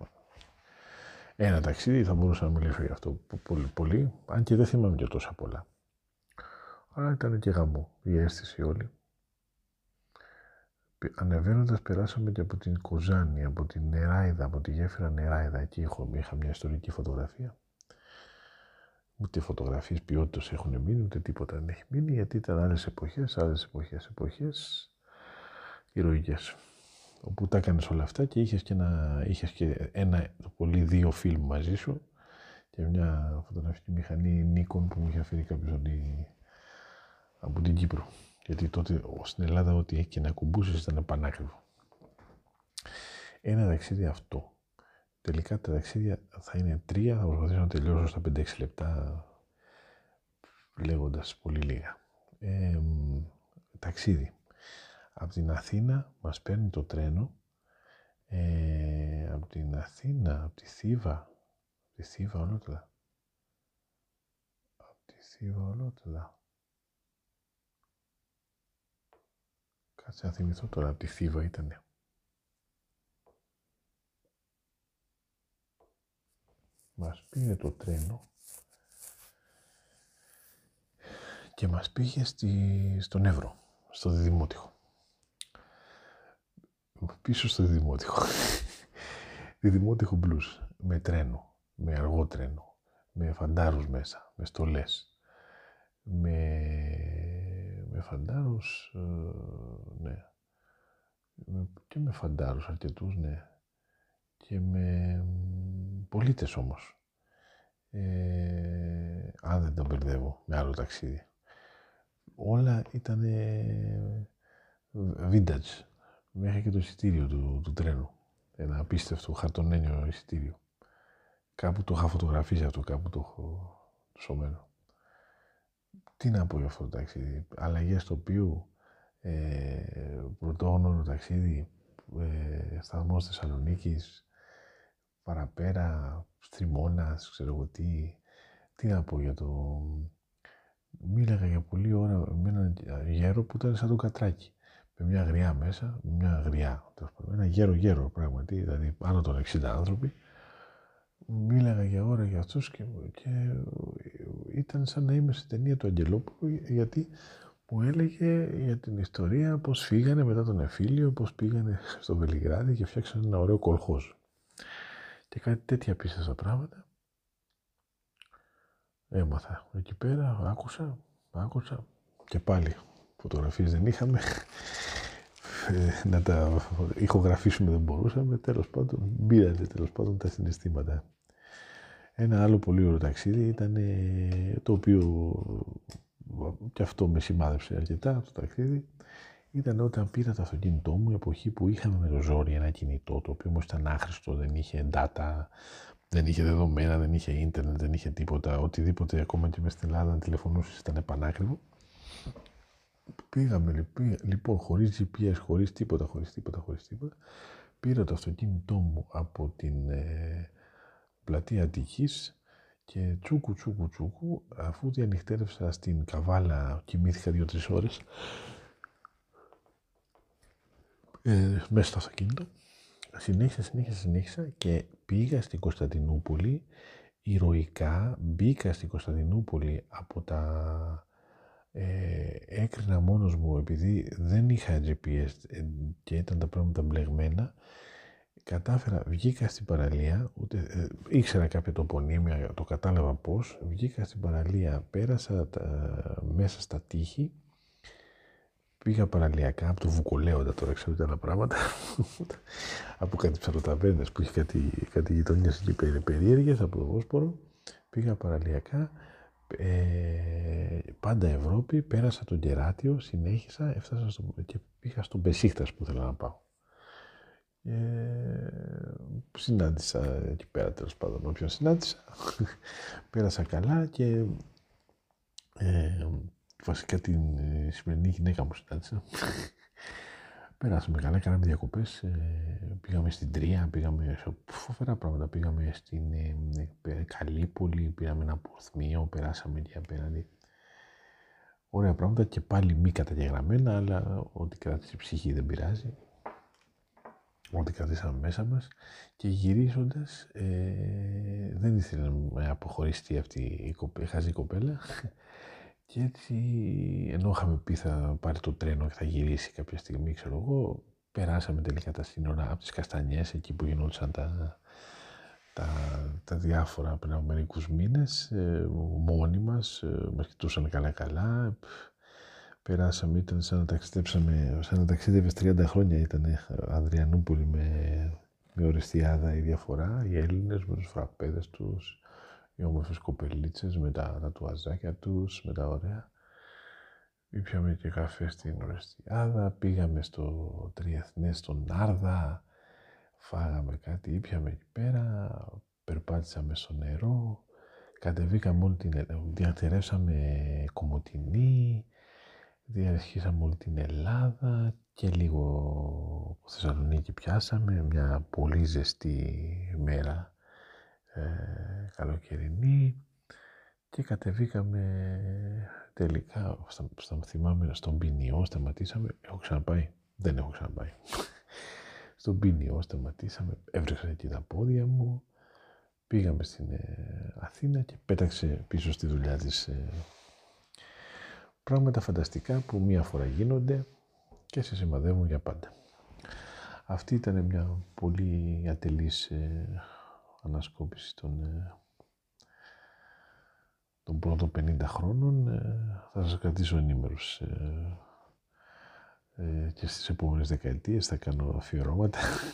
Ένα ταξίδι, θα μπορούσα να μιλήσω για αυτό πολύ, αν και δεν θυμάμαι και τόσα πολλά. Αλλά ήταν και γαμό, η αίσθηση όλη. Ανεβαίνοντας περάσαμε και από την Κοζάνη, από την Νεράιδα, από τη γέφυρα Νεράιδα. Εκεί είχα μια ιστορική φωτογραφία. Ούτε φωτογραφίες ποιότητας έχουν μείνει, ούτε τίποτα δεν έχει μείνει, γιατί ήταν άλλες εποχές ηρωικές. Όπου τα έκανες όλα αυτά και είχες και ένα, το πολύ 2 φιλμ μαζί σου και μια φωτογραφική μηχανή Nikon που μου είχε φέρει κάποιος από την Κύπρο. Γιατί τότε στην Ελλάδα ό,τι έχει και να κουμπούσεις ήταν πανάκριβο. Ένα ταξίδι αυτό. Τελικά τα ταξίδια θα είναι 3, θα προσπαθήσω να τελειώσω στα 5-6 λεπτά λέγοντας πολύ λίγα. Ταξίδι. Από την Αθήνα μας παίρνει το τρένο, από την Αθήνα, από τη Θήβα ολότελα. Κάτσε να θυμηθώ τώρα, από τη Θήβα ήτανε. Μας πήγε το τρένο και μας πήγε στον Εύρο, στο Διδημότυχο. Πίσω στο Διδημότυχο. Διδημότυχο μπλούς, με τρένο, με αργό τρένο, με φαντάρους μέσα, με στολές, με φαντάρους, ναι, και με φαντάρους αρκετούς, ναι, και με πολίτες όμως, αν δεν τα μπερδεύω με άλλο ταξίδι. Όλα ήταν vintage, μέχρι και το εισιτήριο του τρένου, ένα απίστευτο χαρτονένιο εισιτήριο. Κάπου το είχα φωτογραφίσει αυτό, κάπου το έχω σωμένο. Τι να πω για αυτό το ταξίδι, αλλαγές τοπίου, πρωτόγνωρο ταξίδι, σταθμός Θεσσαλονίκης, παραπέρα, Στριμώνας, ξέρω εγώ τι να πω για το... Μίλαγα για πολλή ώρα με έναν γέρο που ήταν σαν το Κατράκι, με μια γριά μέσα, ένα γέρο πράγματι, δηλαδή πάνω των 60 άνθρωποι. Μίλαγα για ώρα για αυτούς και ήταν σαν να είμαι σε ταινία του Αγγελόπουλου, γιατί μου έλεγε για την ιστορία πώς φύγανε μετά τον εμφύλιο, πώς πήγανε στο Βελιγράδι και φτιάξανε ένα ωραίο κολχόζ. Και κάτι τέτοια απίστευτα πράγματα έμαθα. Εκεί πέρα άκουσα και πάλι φωτογραφίες δεν είχαμε, να τα ηχογραφήσουμε δεν μπορούσαμε, τέλος πάντων τα συναισθήματα. Ένα άλλο πολύ ωραίο ταξίδι ήταν το οποίο και αυτό με σημάδεψε αρκετά το ταξίδι. Ήταν όταν πήρα το αυτοκίνητό μου, η εποχή που είχαμε με το ζόρι ένα κινητό, το οποίο όμως ήταν άχρηστο, δεν είχε data, δεν είχε δεδομένα, δεν είχε ίντερνετ, δεν είχε τίποτα, οτιδήποτε, ακόμα και μες στην Ελλάδα να τηλεφωνούσες ήταν πανάκριβο. Πήγαμε λοιπόν χωρίς GPS, χωρίς τίποτα, πήρα το αυτοκίνητό μου από την πλατεία Αττικής και τσούκου, αφού διανυχτέρευσα στην Καβάλα, κοιμήθηκα 2-3 ώρες μέσα στο αυτοκίνητο. Συνέχισα και πήγα στην Κωνσταντινούπολη. Ηρωικά μπήκα στην Κωνσταντινούπολη από τα... έκρινα μόνος μου, επειδή δεν είχα GPS και ήταν τα πράγματα μπλεγμένα. Κατάφερα, βγήκα στην παραλία, ήξερα κάποια τοπονύμια, το κατάλαβα πώς. Βγήκα στην παραλία, πέρασα μέσα στα τείχη, πήγα παραλιακά από το Βουκολέοντα, τώρα ξέρω τι άλλα πράγματα, από κάτι ψαροταβέρνες που είχε κάτι γειτονιές εκεί περίεργες, από το Βόσπορο. Πήγα παραλιακά, πάντα Ευρώπη, πέρασα τον Κεράτιο, συνέχισα, έφτασα και πήγα στον Μπεσίχτας που ήθελα να πάω. Συνάντησα εκεί πέρα, τέλος πάντων, όποιον συνάντησα. Πέρασα καλά και βασικά την σημερινή γυναίκα μου συνάντησα. Περάσαμε καλά, κάναμε διακοπές, πήγαμε στην Τρία, πήγαμε σε φοβερά πράγματα, πήγαμε στην Καλύπολη, πήραμε ένα Πορθμίο, περάσαμε εκεί απέναντι. Ωραία πράγματα και πάλι μη καταγεγραμμένα, αλλά ό,τι κράτησε η ψυχή δεν πειράζει. Ό,τι κρατήσαμε μέσα μας, και γυρίζοντας δεν ήθελε να αποχωρήσει αυτή η χαζή κοπέλα, και έτσι, ενώ είχαμε πει θα πάρει το τρένο και θα γυρίσει κάποια στιγμή, ξέρω εγώ, περάσαμε τελικά τα σύνορα από τις Καστανιές, εκεί που γινόντουσαν τα διάφορα πριν από μερικούς μήνες, μόνοι μας, μας κοιτούσαν καλά. Περάσαμε, ήταν σαν να ταξίδευες 30 χρόνια, ήταν Αδριανούπολη με Ορεστιάδα η διαφορά, οι Έλληνες με τους φραπέδες τους, οι όμορφες κοπελίτσες με τα τατουαζάκια τους, με τα ωραία. Ήπιαμε και καφέ στην Ορεστιάδα, πήγαμε στο Τριεθνές στον Άρδα, φάγαμε κάτι, ήπιαμε εκεί πέρα, περπάτησαμε στο νερό, κατεβήκαμε όλη την Ελλάδα, διατερεύσαμε Κομοτηνή, διαρχίσαμε όλη την Ελλάδα και λίγο Θεσσαλονίκη πιάσαμε, μια πολύ ζεστή μέρα καλοκαιρινή και κατεβήκαμε τελικά, θυμάμαι, στον Ποινιό σταματήσαμε, έχω ξαναπάει, δεν έχω ξαναπάει. Στον Ποινιό σταματήσαμε, έβρεξα εκεί τα πόδια μου, πήγαμε στην Αθήνα και πέταξε πίσω στη δουλειά της. Πράγματα φανταστικά που μία φορά γίνονται και σε σημαδεύουν για πάντα. Αυτή ήταν μια πολύ ατελής ανασκόπηση των πρώτων 50 χρόνων. Θα σας κρατήσω ενήμερους και στις επόμενες δεκαετίες θα κάνω αφιερώματα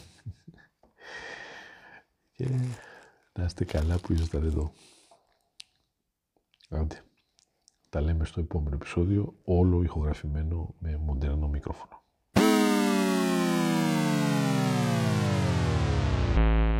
και να είστε καλά που ήσασταν εδώ. Άντε, τα λέμε στο επόμενο επεισόδιο, όλο ηχογραφημένο με μοντέρνο μικρόφωνο.